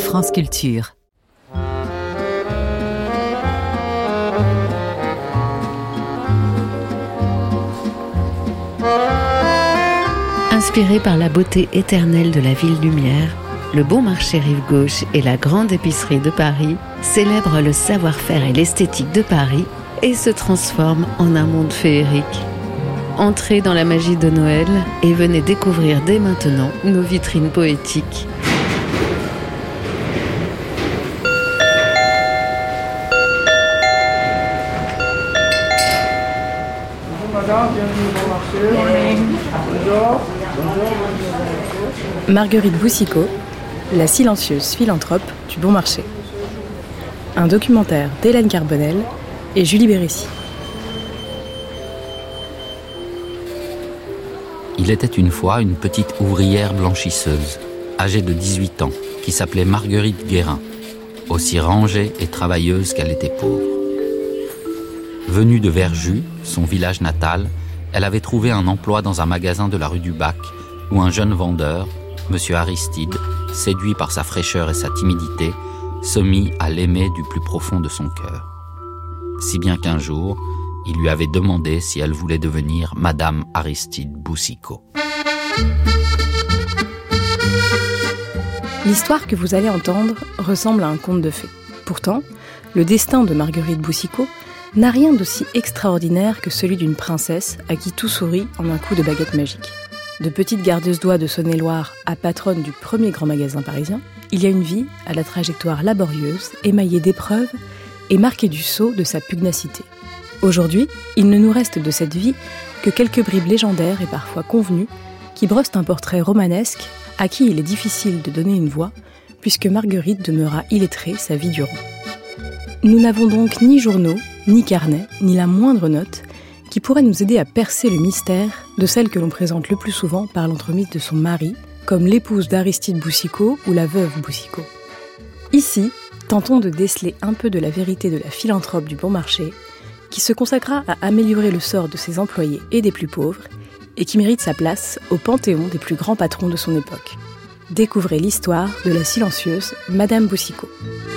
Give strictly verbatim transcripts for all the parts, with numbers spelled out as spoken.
France Culture. Inspiré par la beauté éternelle de la ville lumière, le Bon Marché Rive Gauche et la Grande Épicerie de Paris célèbrent le savoir-faire et l'esthétique de Paris et se transforment en un monde féerique. Entrez dans la magie de Noël et venez découvrir dès maintenant nos vitrines poétiques. Bonjour madame, bienvenue au Bon Marché. Bonjour. Bonjour. Marguerite Boucicaut, la silencieuse philanthrope du Bon Marché. Un documentaire d'Hélène Carbonel et Julie Bérécy. Il était une fois une petite ouvrière blanchisseuse, âgée de dix-huit ans, qui s'appelait Marguerite Guérin, aussi rangée et travailleuse qu'elle était pauvre. Venue de Verjus, son village natal, elle avait trouvé un emploi dans un magasin de la rue du Bac, où un jeune vendeur, M. Aristide, séduit par sa fraîcheur et sa timidité, se mit à l'aimer du plus profond de son cœur. Si bien qu'un jour, il lui avait demandé si elle voulait devenir Madame Aristide Boucicaut. L'histoire que vous allez entendre ressemble à un conte de fées. Pourtant, le destin de Marguerite Boucicaut n'a rien d'aussi extraordinaire que celui d'une princesse à qui tout sourit en un coup de baguette magique. De petite gardeuse d'oie de Saône-et-Loire à patronne du premier grand magasin parisien, il y a une vie à la trajectoire laborieuse, émaillée d'épreuves et marquée du sceau de sa pugnacité. Aujourd'hui, il ne nous reste de cette vie que quelques bribes légendaires et parfois convenues qui brossent un portrait romanesque à qui il est difficile de donner une voix puisque Marguerite demeura illettrée sa vie durant. Nous n'avons donc ni journaux, ni carnets, ni la moindre note qui pourrait nous aider à percer le mystère de celle que l'on présente le plus souvent par l'entremise de son mari, comme l'épouse d'Aristide Boucicaut ou la veuve Boucicaut. Ici, tentons de déceler un peu de la vérité de la philanthrope du Bon Marché, qui se consacra à améliorer le sort de ses employés et des plus pauvres, et qui mérite sa place au panthéon des plus grands patrons de son époque. Découvrez l'histoire de la silencieuse Madame Boucicaut.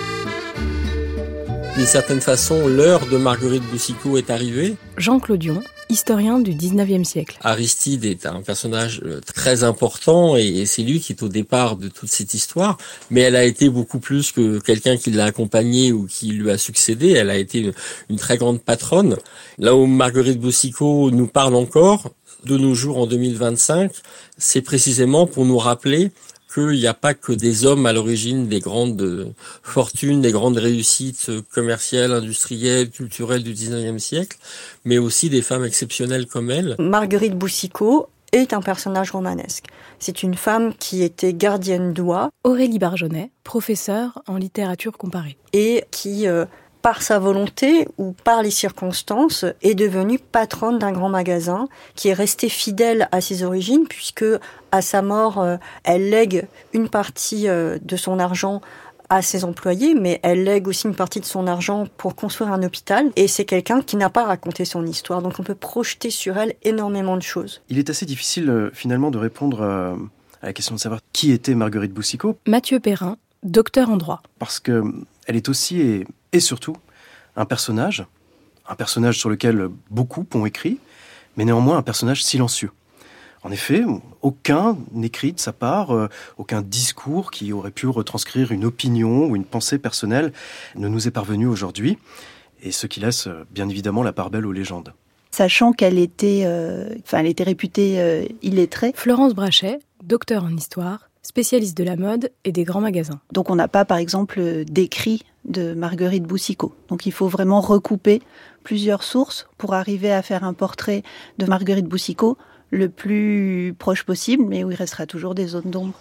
D'une certaine façon, l'heure de Marguerite Boucicaut est arrivée. Jean Clodion, historien du dix-neuvième siècle. Aristide est un personnage très important et c'est lui qui est au départ de toute cette histoire. Mais elle a été beaucoup plus que quelqu'un qui l'a accompagnée ou qui lui a succédé. Elle a été une très grande patronne. Là où Marguerite Boucicaut nous parle encore, de nos jours en deux mille vingt-cinq, c'est précisément pour nous rappeler qu'il n'y a pas que des hommes à l'origine des grandes fortunes, des grandes réussites commerciales, industrielles, culturelles du dix-neuvième siècle, mais aussi des femmes exceptionnelles comme elle. Marguerite Boucicaut est un personnage romanesque. C'est une femme qui était gardienne d'oie. Aurélie Barjonnet, professeure en littérature comparée. Et qui, euh, par sa volonté ou par les circonstances, est devenue patronne d'un grand magasin, qui est restée fidèle à ses origines, puisque à sa mort, euh, elle lègue une partie euh, de son argent à ses employés, mais elle lègue aussi une partie de son argent pour construire un hôpital. Et c'est quelqu'un qui n'a pas raconté son histoire, donc on peut projeter sur elle énormément de choses. Il est assez difficile euh, finalement de répondre euh, à la question de savoir qui était Marguerite Boucicaut. Mathieu Perrin, docteur en droit. Parce que elle est aussi et, et surtout un personnage, un personnage sur lequel beaucoup ont écrit, mais néanmoins un personnage silencieux. En effet, aucun n'écrit de sa part, euh, aucun discours qui aurait pu retranscrire une opinion ou une pensée personnelle ne nous est parvenu aujourd'hui, et ce qui laisse euh, bien évidemment la part belle aux légendes. Sachant qu'elle était, euh, enfin, elle était réputée euh, illettrée. Florence Brachet, docteur en histoire, spécialiste de la mode et des grands magasins. Donc on n'a pas, par exemple, d'écrit de Marguerite Boucicaut. Donc il faut vraiment recouper plusieurs sources pour arriver à faire un portrait de Marguerite Boucicaut le plus proche possible, mais où il restera toujours des zones d'ombre.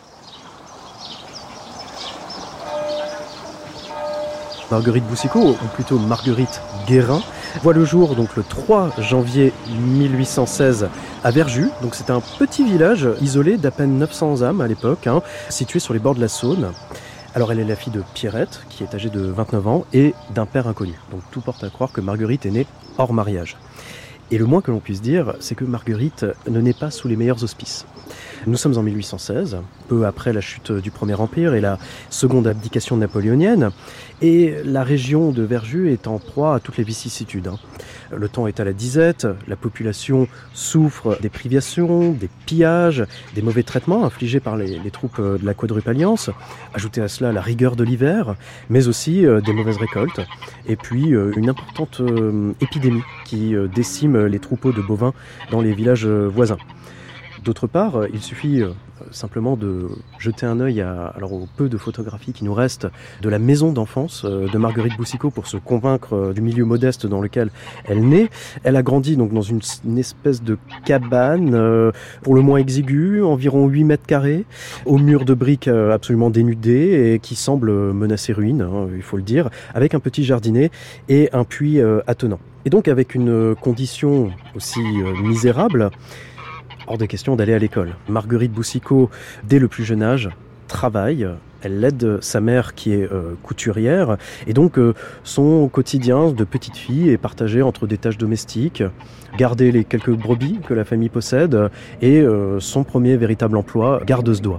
Marguerite Boucicaut, ou plutôt Marguerite Guérin, voit le jour donc le trois janvier mille huit cent seize à Verjus. Donc c'est un petit village isolé d'à peine neuf cents âmes à l'époque, hein, situé sur les bords de la Saône. Alors elle est la fille de Pierrette, qui est âgée de vingt-neuf ans, et d'un père inconnu. Donc tout porte à croire que Marguerite est née hors mariage. Et le moins que l'on puisse dire, c'est que Marguerite ne naît pas sous les meilleurs auspices. Nous sommes en mille huit cent seize, peu après la chute du Premier Empire et la seconde abdication napoléonienne, et la région de Verjus est en proie à toutes les vicissitudes. Le temps est à la disette, la population souffre des privations, des pillages, des mauvais traitements infligés par les, les troupes de la Quadruple Alliance. Ajoutez à cela la rigueur de l'hiver, mais aussi euh, des mauvaises récoltes, et puis euh, une importante euh, épidémie qui euh, décime les troupeaux de bovins dans les villages euh, voisins. D'autre part, il suffit simplement de jeter un œil à, alors, au peu de photographies qui nous restent de la maison d'enfance de Marguerite Boucicaut pour se convaincre du milieu modeste dans lequel elle naît. Elle a grandi donc dans une, une espèce de cabane, euh, pour le moins exiguë, environ huit mètres carrés, aux murs de briques absolument dénudés et qui semble menacer ruine, hein, il faut le dire, avec un petit jardinet et un puits euh, attenant. Et donc avec une condition aussi euh, misérable, hors de question d'aller à l'école. Marguerite Boucicaut, dès le plus jeune âge, travaille. Elle aide sa mère qui est euh, couturière. Et donc, euh, son quotidien de petite fille est partagé entre des tâches domestiques, garder les quelques brebis que la famille possède, et euh, son premier véritable emploi, gardeuse d'oie.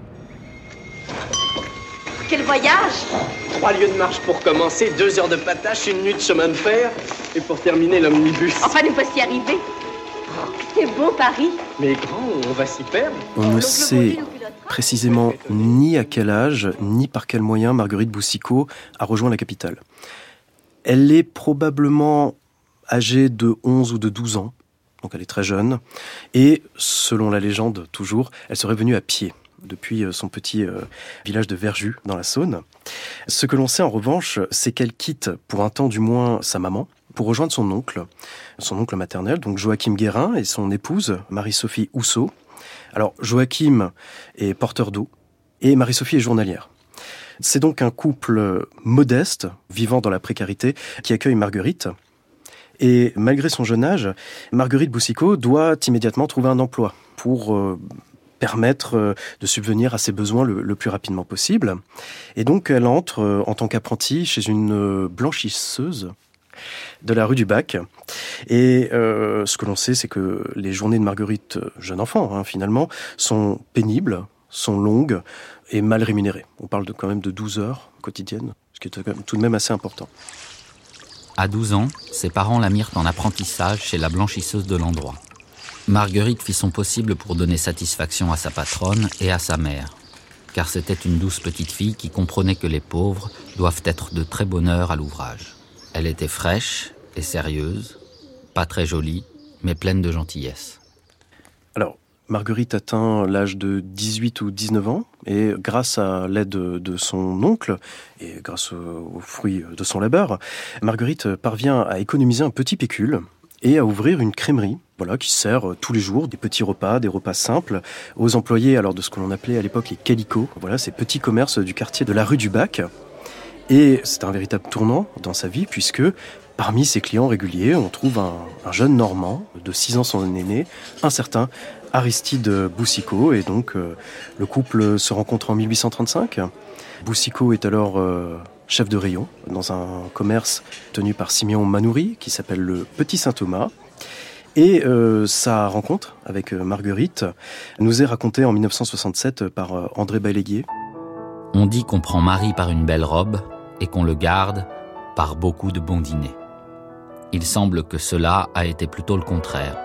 Quel voyage! Trois lieues de marche pour commencer, deux heures de patache, une nuit de chemin de fer, et pour terminer, l'omnibus. Enfin, nous voici arrivés. C'est beau, Paris. Mais grand, on va s'y perdre. On ne sait précisément ni à quel âge, ni par quel moyen Marguerite Boucicaut a rejoint la capitale. Elle est probablement âgée de onze ou de douze ans, donc elle est très jeune, et selon la légende, toujours, elle serait venue à pied depuis son petit euh, village de Verjus, dans la Saône. Ce que l'on sait en revanche, c'est qu'elle quitte, pour un temps du moins, sa maman, pour rejoindre son oncle, son oncle maternel, donc Joachim Guérin, et son épouse, Marie-Sophie Housseau. Alors, Joachim est porteur d'eau, et Marie-Sophie est journalière. C'est donc un couple modeste, vivant dans la précarité, qui accueille Marguerite. Et malgré son jeune âge, Marguerite Boucicaut doit immédiatement trouver un emploi pour euh, permettre de subvenir à ses besoins le, le plus rapidement possible. Et donc, elle entre euh, en tant qu'apprentie chez une blanchisseuse de la rue du Bac. Et euh, ce que l'on sait, c'est que les journées de Marguerite, jeune enfant, hein, finalement, sont pénibles, sont longues et mal rémunérées. On parle de, quand même de douze heures quotidiennes, ce qui est tout de même assez important. À douze ans, ses parents la mirent en apprentissage chez la blanchisseuse de l'endroit. Marguerite fit son possible pour donner satisfaction à sa patronne et à sa mère, car c'était une douce petite fille qui comprenait que les pauvres doivent être de très bonne heure à l'ouvrage. Elle était fraîche et sérieuse, pas très jolie, mais pleine de gentillesse. Alors, Marguerite atteint l'âge de dix-huit ou dix-neuf ans, et grâce à l'aide de son oncle, et grâce aux fruits de son labeur, Marguerite parvient à économiser un petit pécule et à ouvrir une crèmerie, voilà, qui sert tous les jours des petits repas, des repas simples, aux employés alors de ce que l'on appelait à l'époque les calicots, voilà, ces petits commerces du quartier de la rue du Bac. Et c'est un véritable tournant dans sa vie, puisque parmi ses clients réguliers, on trouve un, un jeune Normand, de six ans son aîné, un certain Aristide Boucicaut, et donc euh, le couple se rencontre en mille huit cent trente-cinq. Boucicaut est alors euh, chef de rayon dans un commerce tenu par Simeon Manoury, qui s'appelle le Petit Saint-Thomas. Et euh, sa rencontre avec Marguerite nous est racontée en mille neuf cent soixante-sept par euh, André Bailléguier. On dit qu'on prend Marie par une belle robe et qu'on le garde par beaucoup de bons dîners. Il semble que cela a été plutôt le contraire.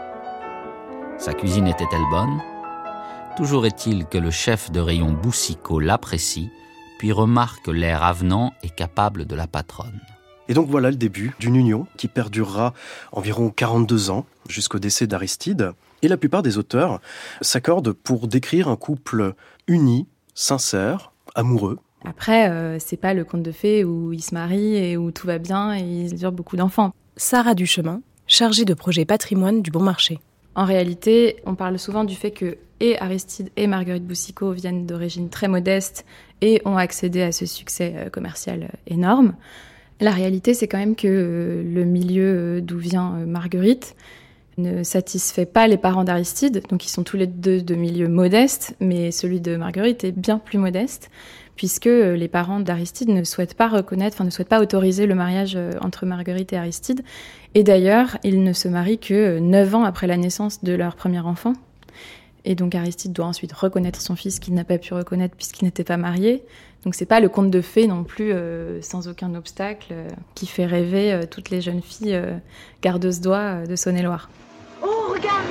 Sa cuisine était-elle bonne ? Toujours est-il que le chef de rayon Boucicaut l'apprécie, puis remarque l'air avenant et capable de la patronne. Et donc voilà le début d'une union qui perdurera environ quarante-deux ans, jusqu'au décès d'Aristide. Et la plupart des auteurs s'accordent pour décrire un couple uni, sincère, amoureux. Après, euh, c'est pas le conte de fées où ils se marient et où tout va bien et ils eurent beaucoup d'enfants. Sarah Duchemin, chargée de projet patrimoine du Bon Marché. En réalité, on parle souvent du fait que et Aristide et Marguerite Boucicaut viennent d'origine très modeste et ont accédé à ce succès commercial énorme. La réalité, c'est quand même que le milieu d'où vient Marguerite ne satisfait pas les parents d'Aristide, donc ils sont tous les deux de milieux modestes, mais celui de Marguerite est bien plus modeste, puisque les parents d'Aristide ne souhaitent pas reconnaître, enfin ne souhaitent pas autoriser le mariage entre Marguerite et Aristide. Et d'ailleurs, ils ne se marient que neuf ans après la naissance de leur premier enfant. Et donc Aristide doit ensuite reconnaître son fils qu'il n'a pas pu reconnaître puisqu'il n'était pas marié. Donc c'est pas le conte de fées non plus, euh, sans aucun obstacle, euh, qui fait rêver euh, toutes les jeunes filles euh, gardeuses d'oie euh, de Saône-et-Loire. Oh, regarde!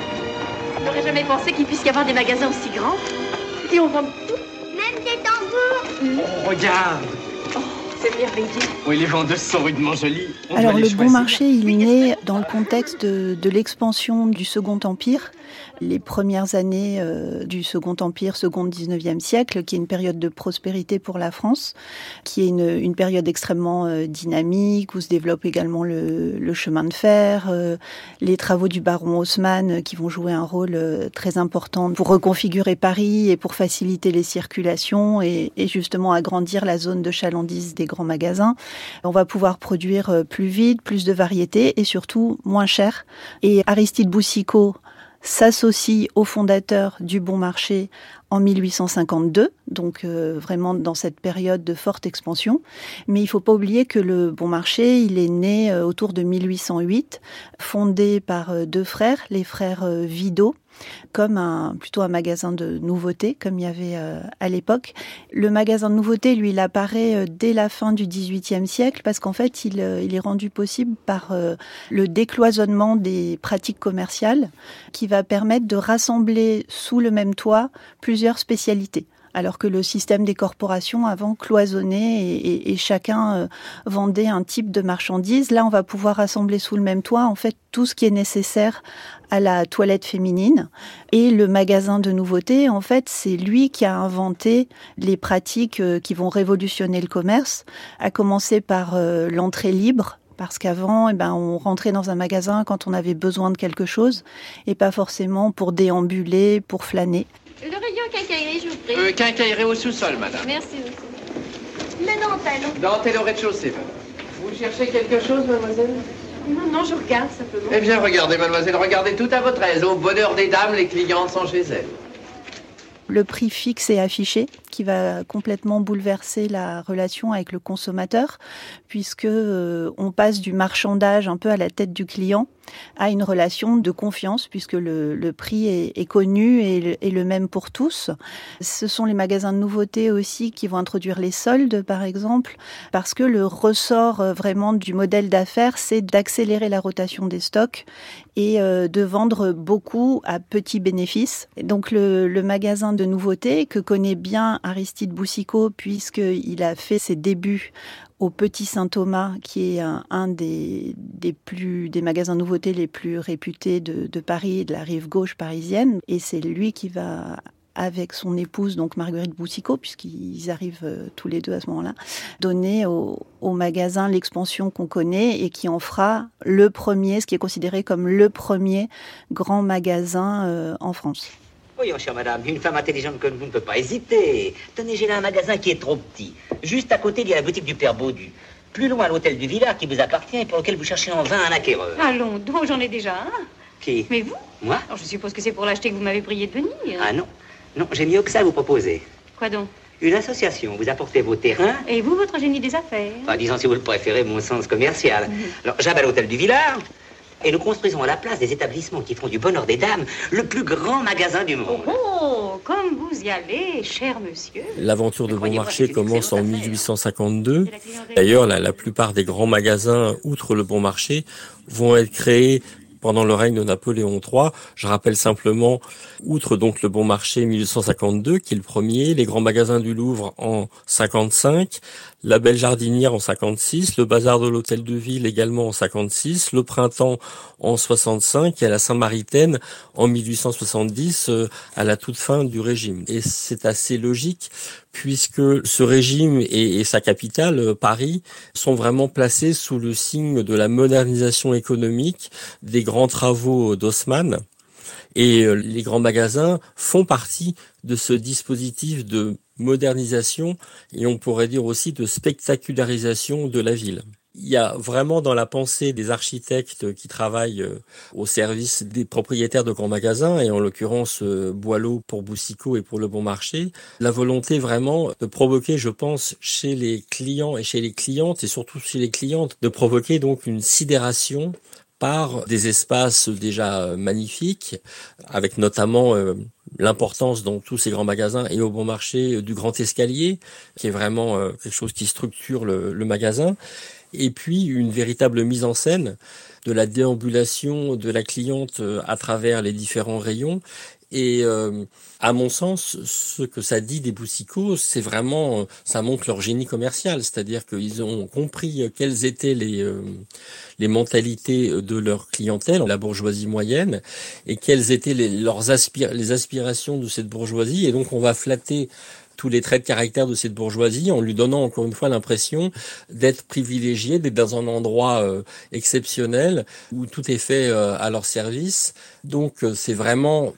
On n'aurait jamais pensé qu'il puisse y avoir des magasins aussi grands. Et on vend tout. Même des tambours. Oh, regarde! Oh, c'est merveilleux. Oui, les vendeuses sont rudement jolies. On Alors doit le les bon choisir. marché, il est né dans le contexte de, de l'expansion du Second Empire, les premières années euh, du Second Empire, second dix-neuvième siècle, qui est une période de prospérité pour la France, qui est une, une période extrêmement euh, dynamique, où se développe également le, le chemin de fer, euh, les travaux du baron Haussmann euh, qui vont jouer un rôle euh, très important pour reconfigurer Paris et pour faciliter les circulations et, et justement agrandir la zone de chalandise des grands magasins. On va pouvoir produire euh, plus vite, plus de variétés et surtout moins cher. Et Aristide Boucicaut s'associe au fondateur du Bon Marché en mille huit cent cinquante-deux, donc euh, vraiment dans cette période de forte expansion. Mais il ne faut pas oublier que le Bon Marché, il est né euh, autour de mille huit cent huit, fondé par euh, deux frères, les frères euh, Vidot, comme un, plutôt un magasin de nouveautés, comme il y avait euh, à l'époque. Le magasin de nouveautés, lui, il apparaît euh, dès la fin du dix-huitième siècle, parce qu'en fait, il, euh, il est rendu possible par euh, le décloisonnement des pratiques commerciales, qui va permettre de rassembler sous le même toit plusieurs spécialités. Alors que le système des corporations avant cloisonnait et, et, et chacun euh, vendait un type de marchandise. Là, on va pouvoir rassembler sous le même toit en fait tout ce qui est nécessaire à la toilette féminine. Et le magasin de nouveautés, en fait, c'est lui qui a inventé les pratiques euh, qui vont révolutionner le commerce, à commencer par euh, l'entrée libre. Parce qu'avant, eh ben, on rentrait dans un magasin quand on avait besoin de quelque chose et pas forcément pour déambuler, pour flâner. Le rayon quincaillerie, je vous prie. Euh, quincaillerie au sous-sol, madame. Merci aussi. La dentelle. Dentelle au rez-de-chaussée, madame. Vous cherchez quelque chose, mademoiselle? Non, non, je regarde simplement. Eh bien, regardez, mademoiselle, regardez tout à votre aise. Au bonheur des dames, les clientes sont chez elles. Le prix fixe est affiché, qui va complètement bouleverser la relation avec le consommateur, puisque euh, on passe du marchandage un peu à la tête du client à une relation de confiance, puisque le, le prix est, est connu et le, est le même pour tous. Ce sont les magasins de nouveautés aussi qui vont introduire les soldes, par exemple, parce que le ressort vraiment du modèle d'affaires, c'est d'accélérer la rotation des stocks et euh, de vendre beaucoup à petits bénéfices. Et donc le, le magasin de nouveautés que connaît bien Aristide Boucicaut, puisqu'il a fait ses débuts au Petit Saint-Thomas, qui est un, un des, des, plus, des magasins nouveautés les plus réputés de, de Paris et de la rive gauche parisienne. Et c'est lui qui va, avec son épouse, donc Marguerite Boucicaut, puisqu'ils arrivent euh, tous les deux à ce moment-là, donner au, au magasin l'expansion qu'on connaît et qui en fera le premier, ce qui est considéré comme le premier grand magasin euh, en France. Voyons, chère madame, une femme intelligente comme vous ne peut pas hésiter. Tenez, j'ai là un magasin qui est trop petit. Juste à côté, il y a la boutique du Père Baudu. Plus loin, l'hôtel du Villard qui vous appartient et pour lequel vous cherchez en vain un acquéreur. Allons donc, j'en ai déjà un. Qui? Mais vous? Moi? Alors, je suppose que c'est pour l'acheter que vous m'avez prié de venir. Ah non, non, j'ai mieux que ça à vous proposer. Quoi donc? Une association. Vous apportez vos terrains. Et vous, votre génie des affaires? Enfin, disons si vous le préférez, mon sens commercial. Mmh. Alors, j'abat l'hôtel du Villard. Et nous construisons à la place des établissements qui font du bonheur des dames le plus grand magasin du monde. Oh, oh, comme vous y allez, cher monsieur. L'aventure de Bon Marché commence en mille huit cent cinquante-deux. D'ailleurs, la, la plupart des grands magasins, outre le Bon Marché, vont être créés pendant le règne de Napoléon trois. Je rappelle simplement, outre donc le Bon Marché mille huit cent cinquante-deux, qui est le premier, les grands magasins du Louvre en cinquante-cinq, la Belle Jardinière en cinquante-six, le Bazar de l'Hôtel de Ville également en cinquante-six, le Printemps en soixante-cinq et à la Saint-Maritaine en mille huit cent soixante-dix, euh, à la toute fin du régime. Et c'est assez logique puisque ce régime et, et sa capitale, euh, Paris, sont vraiment placés sous le signe de la modernisation économique, des grands travaux d'Haussmann. Et euh, les grands magasins font partie de ce dispositif de modernisation et on pourrait dire aussi de spectacularisation de la ville. Il y a vraiment dans la pensée des architectes qui travaillent au service des propriétaires de grands magasins, et en l'occurrence Boileau pour Boucicaut et pour Le Bon Marché, la volonté vraiment de provoquer, je pense, chez les clients et chez les clientes, et surtout chez les clientes, de provoquer donc une sidération par des espaces déjà magnifiques, avec notamment euh, l'importance dans tous ces grands magasins et au bon marché du grand escalier, qui est vraiment euh, quelque chose qui structure le, le magasin, et puis une véritable mise en scène de la déambulation de la cliente à travers les différents rayons. Et euh, à mon sens, ce que ça dit des Boucicaut, c'est vraiment, ça montre leur génie commercial, c'est-à-dire qu'ils ont compris quelles étaient les euh, les mentalités de leur clientèle, la bourgeoisie moyenne, et quelles étaient les, leurs aspir les aspirations de cette bourgeoisie. Et donc on va flatter tous les traits de caractère de cette bourgeoisie en lui donnant encore une fois l'impression d'être privilégié, d'être dans un endroit euh, exceptionnel où tout est fait euh, à leur service. Donc euh, c'est vraiment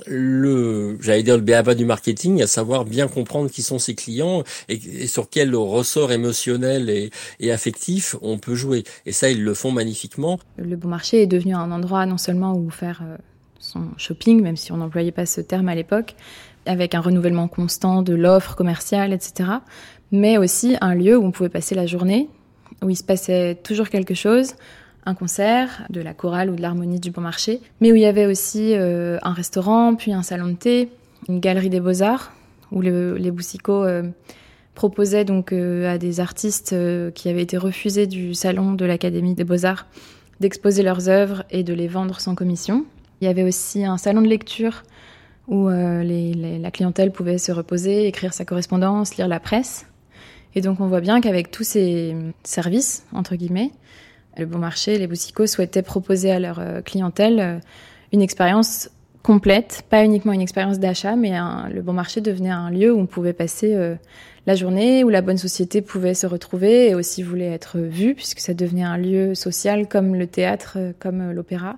le, j'allais dire le b a-ba du marketing, à savoir bien comprendre qui sont ses clients et, et sur quel ressort émotionnel et, et affectif on peut jouer. Et ça, ils le font magnifiquement. Le bon marché est devenu un endroit non seulement où faire euh, son shopping, même si on n'employait pas ce terme à l'époque, avec un renouvellement constant de l'offre commerciale, et cetera, mais aussi un lieu où on pouvait passer la journée, où il se passait toujours quelque chose, un concert, de la chorale ou de l'harmonie du bon marché, mais où il y avait aussi euh, un restaurant, puis un salon de thé, une galerie des beaux-arts, où le, les Boucicaut euh, proposaient donc euh, à des artistes euh, qui avaient été refusés du salon de l'Académie des beaux-arts d'exposer leurs œuvres et de les vendre sans commission. Il y avait aussi un salon de lecture où euh, les, les, la clientèle pouvait se reposer, écrire sa correspondance, lire la presse. Et donc on voit bien qu'avec tous ces services, entre guillemets, le bon marché, les Boucicaut souhaitaient proposer à leur euh, clientèle euh, une expérience complète, pas uniquement une expérience d'achat, mais un, le bon marché devenait un lieu où on pouvait passer euh, la journée, où la bonne société pouvait se retrouver et aussi voulait être vue, puisque ça devenait un lieu social comme le théâtre, euh, comme euh, l'opéra.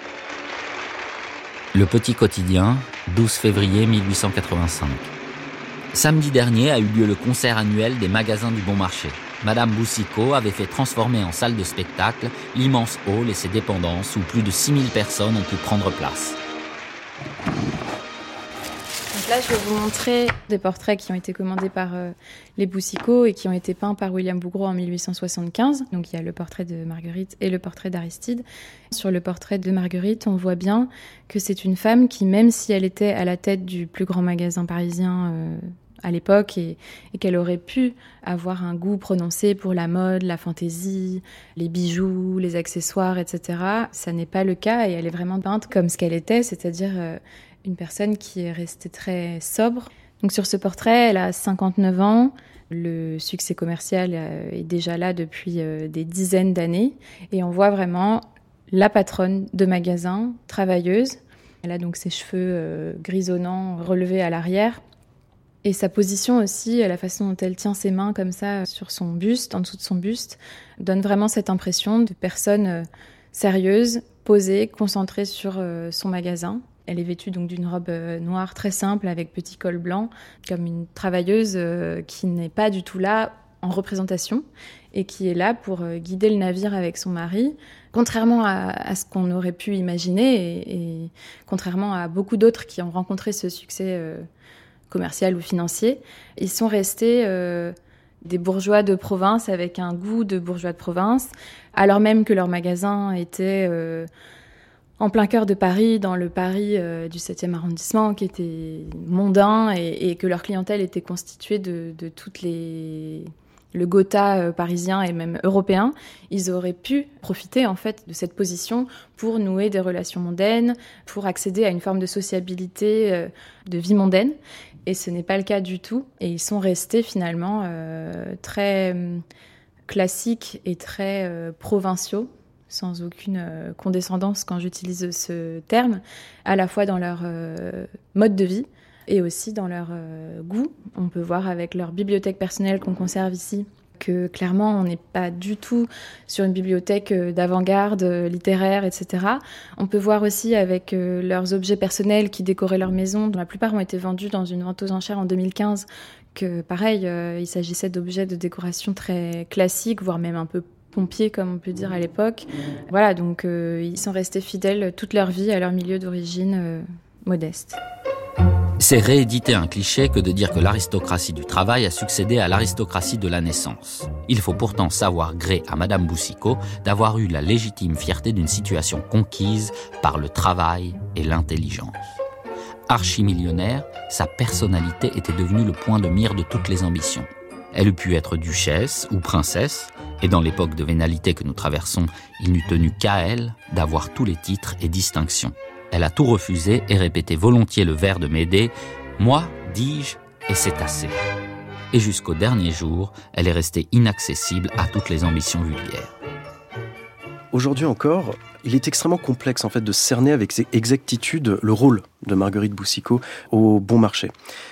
Le Petit Quotidien, douze février mille huit cent quatre-vingt-cinq. Samedi dernier a eu lieu le concert annuel des magasins du Bon Marché. Madame Boucicaut avait fait transformer en salle de spectacle l'immense hall et ses dépendances où plus de six mille personnes ont pu prendre place. Donc là, je vais vous montrer des portraits qui ont été commandés par euh, les Boucicaut et qui ont été peints par William Bouguereau en mille huit cent soixante-quinze. Donc il y a le portrait de Marguerite et le portrait d'Aristide. Sur le portrait de Marguerite, on voit bien que c'est une femme qui, même si elle était à la tête du plus grand magasin parisien euh, à l'époque et, et qu'elle aurait pu avoir un goût prononcé pour la mode, la fantaisie, les bijoux, les accessoires, et cetera, ça n'est pas le cas et elle est vraiment peinte comme ce qu'elle était, c'est-à-dire euh, une personne qui est restée très sobre. Donc sur ce portrait, elle a cinquante-neuf ans. Le succès commercial euh, est déjà là depuis euh, des dizaines d'années et on voit vraiment la patronne de magasin, travailleuse. Elle a donc ses cheveux euh, grisonnants relevés à l'arrière. Et sa position aussi, la façon dont elle tient ses mains comme ça sur son buste, en dessous de son buste, donne vraiment cette impression de personne sérieuse, posée, concentrée sur son magasin. Elle est vêtue donc d'une robe noire très simple avec petit col blanc, comme une travailleuse qui n'est pas du tout là en représentation et qui est là pour guider le navire avec son mari, contrairement à, à ce qu'on aurait pu imaginer et, et contrairement à beaucoup d'autres qui ont rencontré ce succès euh, commercial ou financier. Ils sont restés euh, des bourgeois de province avec un goût de bourgeois de province, alors même que leur magasin était euh, en plein cœur de Paris, dans le Paris euh, du septième arrondissement, qui était mondain et, et que leur clientèle était constituée de, de toutes les... le Gotha euh, parisien et même européen. Ils auraient pu profiter en fait de cette position pour nouer des relations mondaines, pour accéder à une forme de sociabilité, euh, de vie mondaine. Et ce n'est pas le cas du tout. Et ils sont restés finalement euh, très euh, classiques et très euh, provinciaux, sans aucune euh, condescendance quand j'utilise ce terme, à la fois dans leur euh, mode de vie et aussi dans leur euh, goût. On peut voir avec leur bibliothèque personnelle qu'on conserve ici que clairement on n'est pas du tout sur une bibliothèque d'avant-garde, littéraire, et cetera. On peut voir aussi avec euh, leurs objets personnels qui décoraient leur maison, dont la plupart ont été vendus dans une vente aux enchères en deux mille quinze, que pareil, euh, il s'agissait d'objets de décoration très classiques, voire même un peu pompiers, comme on peut dire à l'époque. Voilà, donc euh, ils sont restés fidèles toute leur vie à leur milieu d'origine euh, modeste. C'est rééditer un cliché que de dire que l'aristocratie du travail a succédé à l'aristocratie de la naissance. Il faut pourtant savoir gré à Madame Boucicaut d'avoir eu la légitime fierté d'une situation conquise par le travail et l'intelligence. Archimillionnaire, sa personnalité était devenue le point de mire de toutes les ambitions. Elle eût pu être duchesse ou princesse, et dans l'époque de vénalité que nous traversons, il n'eût tenu qu'à elle d'avoir tous les titres et distinctions. Elle a tout refusé et répété volontiers le vers de Médée « Moi, dis-je, et c'est assez ». Et jusqu'au dernier jour, elle est restée inaccessible à toutes les ambitions vulgaires. Aujourd'hui encore, il est extrêmement complexe en fait de cerner avec exactitude le rôle de Marguerite Boucicaut au bon marché.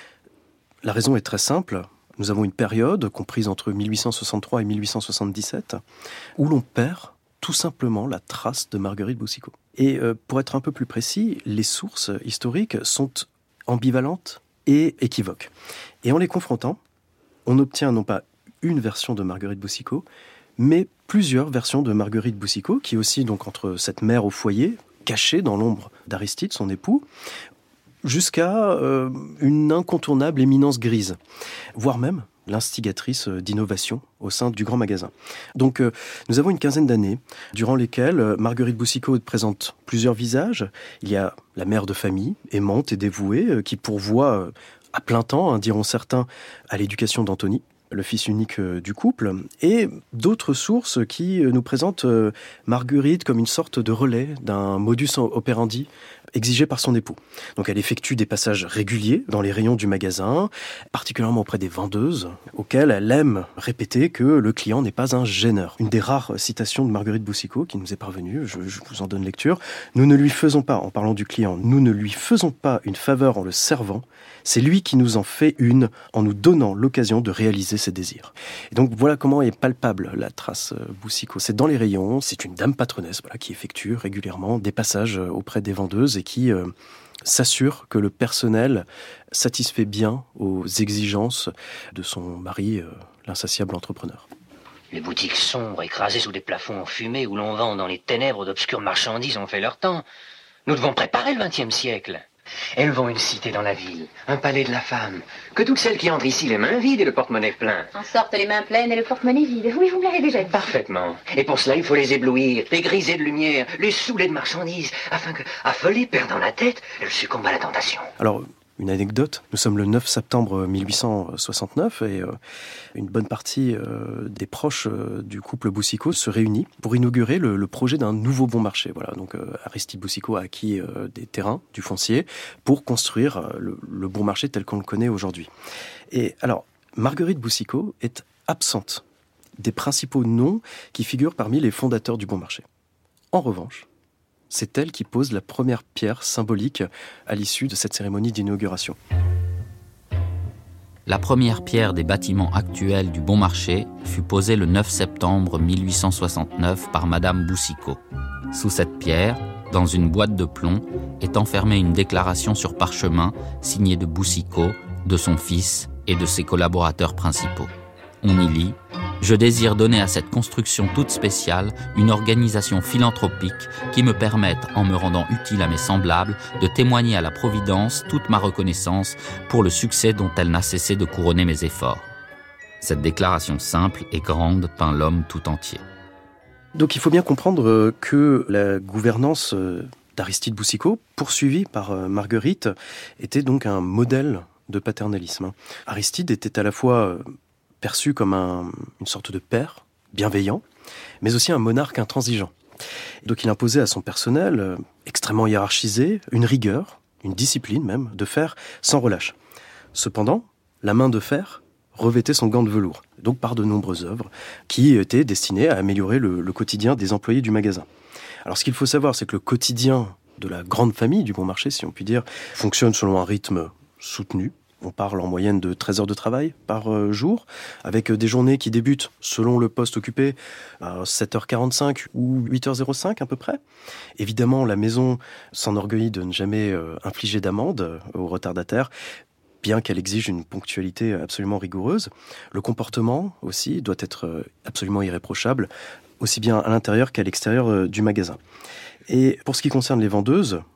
La raison est très simple. Nous avons une période comprise entre mille huit cent soixante-trois et mille huit cent soixante-dix-sept où l'on perd tout simplement la trace de Marguerite Boucicaut. Et euh, pour être un peu plus précis, les sources historiques sont ambivalentes et équivoques. Et en les confrontant, on obtient non pas une version de Marguerite Boucicaut, mais plusieurs versions de Marguerite Boucicaut, qui oscille donc entre cette mère au foyer, cachée dans l'ombre d'Aristide, son époux, jusqu'à euh, une incontournable éminence grise, voire même l'instigatrice d'innovation au sein du grand magasin. Donc euh, nous avons une quinzaine d'années durant lesquelles euh, Marguerite Boucicaut présente plusieurs visages. Il y a la mère de famille, aimante et dévouée, euh, qui pourvoit euh, à plein temps, hein, diront certains, à l'éducation d'Anthony, le fils unique euh, du couple, et d'autres sources qui euh, nous présentent euh, Marguerite comme une sorte de relais d'un modus operandi exigé par son époux. Donc elle effectue des passages réguliers dans les rayons du magasin, particulièrement auprès des vendeuses, auxquelles elle aime répéter que le client n'est pas un gêneur. Une des rares citations de Marguerite Boucicaut qui nous est parvenue, je, je vous en donne lecture. « Nous ne lui faisons pas, en parlant du client, nous ne lui faisons pas une faveur en le servant, c'est lui qui nous en fait une en nous donnant l'occasion de réaliser ses désirs. » Et donc voilà comment est palpable la trace Boucicaut. C'est dans les rayons, c'est une dame patronnesse voilà, qui effectue régulièrement des passages auprès des vendeuses et qui euh, s'assure que le personnel satisfait bien aux exigences de son mari, euh, l'insatiable entrepreneur. Les boutiques sombres, écrasées sous des plafonds fumés où l'on vend dans les ténèbres d'obscures marchandises ont fait leur temps. Nous devons préparer le vingtième siècle. Élevons une cité dans la ville, un palais de la femme. Que toutes celles qui entrent ici les mains vides et le porte-monnaie plein. En sortent les mains pleines et le porte-monnaie vide. Oui, vous me l'avez déjà dit. Parfaitement. Et pour cela, il faut les éblouir, les griser de lumière, les saouler de marchandises, afin que, affolée, perdant la tête, elle succombe à la tentation. Alors, une anecdote, nous sommes le neuf septembre mille huit cent soixante-neuf et euh, une bonne partie euh, des proches euh, du couple Boucicaut se réunit pour inaugurer le, le projet d'un nouveau bon marché. Voilà, donc euh, Aristide Boucicaut a acquis euh, des terrains, du foncier, pour construire euh, le, le bon marché tel qu'on le connaît aujourd'hui. Et alors, Marguerite Boucicaut est absente des principaux noms qui figurent parmi les fondateurs du bon marché. En revanche, c'est elle qui pose la première pierre symbolique à l'issue de cette cérémonie d'inauguration. La première pierre des bâtiments actuels du Bon Marché fut posée le neuf septembre mille huit cent soixante-neuf par Madame Boucicaut. Sous cette pierre, dans une boîte de plomb, est enfermée une déclaration sur parchemin signée de Boucicaut, de son fils et de ses collaborateurs principaux. On y lit « Je désire donner à cette construction toute spéciale une organisation philanthropique qui me permette, en me rendant utile à mes semblables, de témoigner à la Providence toute ma reconnaissance pour le succès dont elle n'a cessé de couronner mes efforts. » Cette déclaration simple et grande peint l'homme tout entier. Donc il faut bien comprendre que la gouvernance d'Aristide Boucicaut, poursuivie par Marguerite, était donc un modèle de paternalisme. Aristide était à la fois perçu comme un, une sorte de père bienveillant, mais aussi un monarque intransigeant. Donc il imposait à son personnel, euh, extrêmement hiérarchisé, une rigueur, une discipline même, de fer sans relâche. Cependant, la main de fer revêtait son gant de velours, donc par de nombreuses œuvres qui étaient destinées à améliorer le, le quotidien des employés du magasin. Alors ce qu'il faut savoir, c'est que le quotidien de la grande famille du Bon Marché, si on peut dire, fonctionne selon un rythme soutenu. On parle en moyenne de treize heures de travail par jour, avec des journées qui débutent, selon le poste occupé, à sept heures quarante-cinq ou huit heures cinq à peu près. Évidemment, la maison s'enorgueillit de ne jamais infliger d'amende aux retardataires, bien qu'elle exige une ponctualité absolument rigoureuse. Le comportement aussi doit être absolument irréprochable, aussi bien à l'intérieur qu'à l'extérieur du magasin. Et pour ce qui concerne les vendeuses,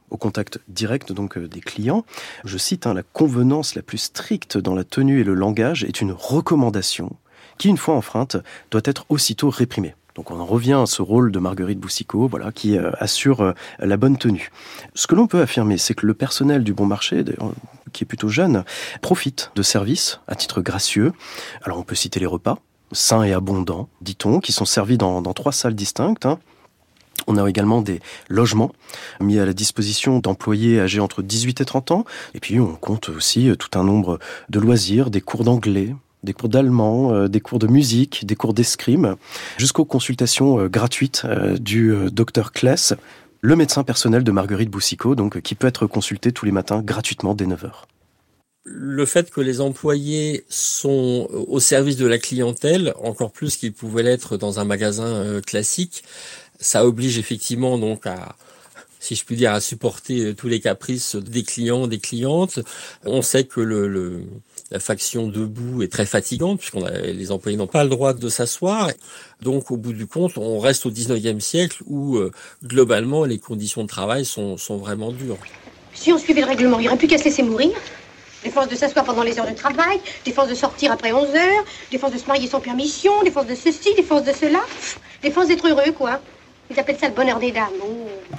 au contact direct donc des clients. Je cite, hein, la convenance la plus stricte dans la tenue et le langage est une recommandation qui, une fois enfreinte, doit être aussitôt réprimée. Donc on en revient à ce rôle de Marguerite Boucicaut, voilà, qui euh, assure euh, la bonne tenue. Ce que l'on peut affirmer, c'est que le personnel du Bon Marché, qui est plutôt jeune, profite de services à titre gracieux. Alors on peut citer les repas, sains et abondants, dit-on, qui sont servis dans, dans trois salles distinctes, hein. On a également des logements mis à la disposition d'employés âgés entre dix-huit et trente ans. Et puis on compte aussi tout un nombre de loisirs, des cours d'anglais, des cours d'allemand, euh, des cours de musique, des cours d'escrime, jusqu'aux consultations euh, gratuites euh, du euh, docteur Kless, le médecin personnel de Marguerite Boucicaut, donc qui peut être consulté tous les matins gratuitement dès neuf heures. Le fait que les employés sont au service de la clientèle, encore plus qu'ils pouvaient l'être dans un magasin euh, classique, ça oblige effectivement donc à, si je puis dire, à supporter tous les caprices des clients, des clientes. On sait que le, le la faction debout est très fatigante puisqu'on a, les employés n'ont pas le droit de s'asseoir. Donc, au bout du compte, on reste au dix-neuvième siècle où, euh, globalement, les conditions de travail sont, sont vraiment dures. Si on suivait le règlement, il n'y aurait plus qu'à se laisser mourir. Défense de s'asseoir pendant les heures de travail, défense de sortir après onze heures, défense de se marier sans permission, défense de ceci, défense de cela, défense d'être heureux, quoi. Ils appellent ça le bonheur des dames. Oh.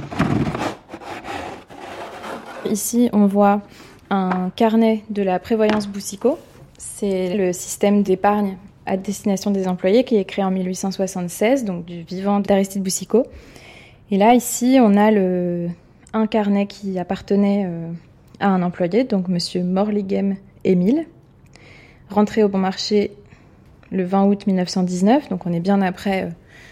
Ici, on voit un carnet de la prévoyance Boucicaut. C'est le système d'épargne à destination des employés qui est créé en mille huit cent soixante-seize, donc du vivant d'Aristide Boucicaut. Et là, ici, on a le, un carnet qui appartenait euh, à un employé, donc monsieur Morlighem Émile, rentré au Bon Marché le vingt août mille neuf cent dix-neuf, donc on est bien après euh,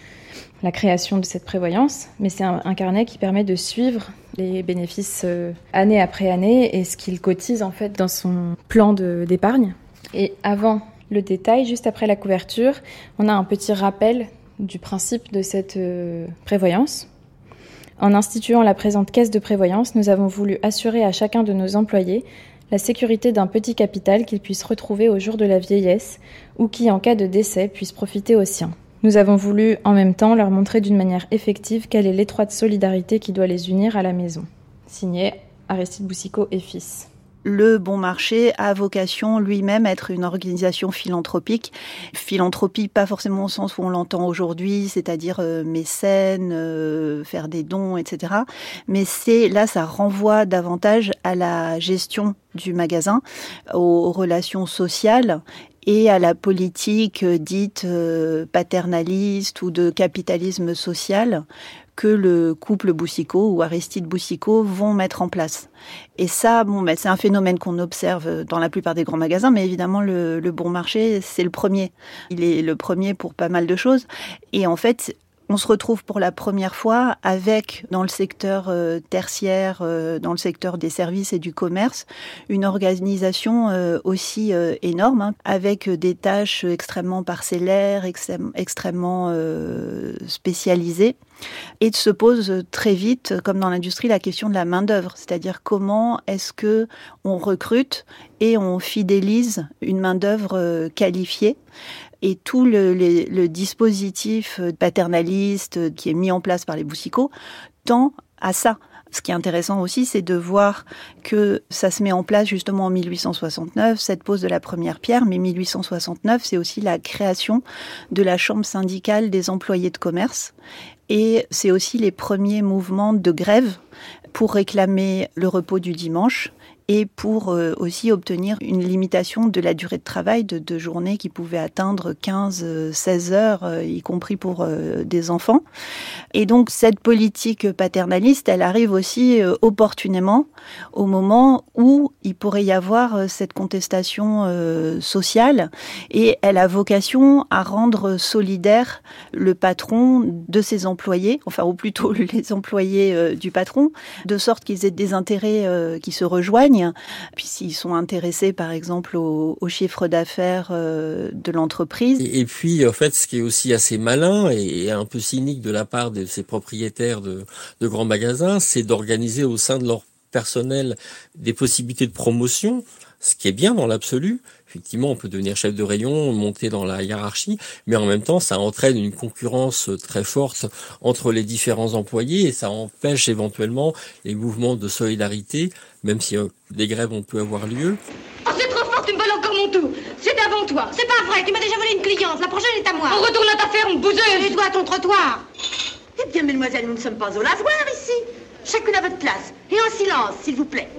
la création de cette prévoyance, mais c'est un, un carnet qui permet de suivre les bénéfices euh, année après année et ce qu'il cotise en fait dans son plan de, d'épargne. Et avant le détail, juste après la couverture, on a un petit rappel du principe de cette euh, prévoyance. En instituant la présente caisse de prévoyance, nous avons voulu assurer à chacun de nos employés la sécurité d'un petit capital qu'ils puissent retrouver au jour de la vieillesse ou qui, en cas de décès, puisse profiter aux siens. Nous avons voulu, en même temps, leur montrer d'une manière effective quelle est l'étroite solidarité qui doit les unir à la maison. Signé Aristide Boucicaut et fils. Le Bon Marché a vocation lui-même à être une organisation philanthropique. Philanthropie, pas forcément au sens où on l'entend aujourd'hui, c'est-à-dire euh, mécène, euh, faire des dons, et cetera. Mais c'est là, ça renvoie davantage à la gestion du magasin, aux relations sociales et à la politique dite euh, paternaliste ou de capitalisme social que le couple Boucicaut ou Aristide Boucicaut vont mettre en place. Et ça, bon, ben, c'est un phénomène qu'on observe dans la plupart des grands magasins, mais évidemment, le, le Bon Marché, c'est le premier. Il est le premier pour pas mal de choses. Et en fait, on se retrouve pour la première fois avec, dans le secteur euh, tertiaire, euh, dans le secteur des services et du commerce, une organisation euh, aussi euh, énorme, hein, avec des tâches extrêmement parcellaires, extrême, extrêmement euh, spécialisées. Et se pose très vite, comme dans l'industrie, la question de la main-d'œuvre, c'est-à-dire comment est-ce que on recrute et on fidélise une main-d'œuvre qualifiée. Et tout le, le, le dispositif paternaliste qui est mis en place par les Boucicaut tend à ça. Ce qui est intéressant aussi, c'est de voir que ça se met en place justement en mille huit cent soixante-neuf, cette pose de la première pierre, mais mille huit cent soixante-neuf, c'est aussi la création de la Chambre syndicale des employés de commerce. Et c'est aussi les premiers mouvements de grève pour réclamer le repos du dimanche et pour euh, aussi obtenir une limitation de la durée de travail de, de journées qui pouvait atteindre quinze à seize heures, euh, y compris pour euh, des enfants. Et donc cette politique paternaliste, elle arrive aussi euh, opportunément au moment où il pourrait y avoir euh, cette contestation euh, sociale, et elle a vocation à rendre solidaire le patron de ses employés, enfin ou plutôt les employés euh, du patron, de sorte qu'ils aient des intérêts euh, qui se rejoignent. Puis s'ils sont intéressés, par exemple, au, au chiffre d'affaires euh, de l'entreprise. Et, et puis, en fait, ce qui est aussi assez malin et, et un peu cynique de la part de ces propriétaires de, de grands magasins, c'est d'organiser au sein de leur personnel des possibilités de promotion, ce qui est bien dans l'absolu. effectivement, on peut devenir chef de rayon, monter dans la hiérarchie, mais en même temps, ça entraîne une concurrence très forte entre les différents employés et ça empêche éventuellement les mouvements de solidarité, même si euh, des grèves ont pu avoir lieu. Oh, c'est trop fort, tu me voles encore mon tour. C'est avant toi. C'est pas vrai, tu m'as déjà volé une cliente. La prochaine est à moi. On retourne à ta ferme, bouseuse. Et toi à ton trottoir. Eh bien, mesdemoiselles, nous ne sommes pas au lavoir ici. Chacune à votre place. Et en silence, s'il vous plaît.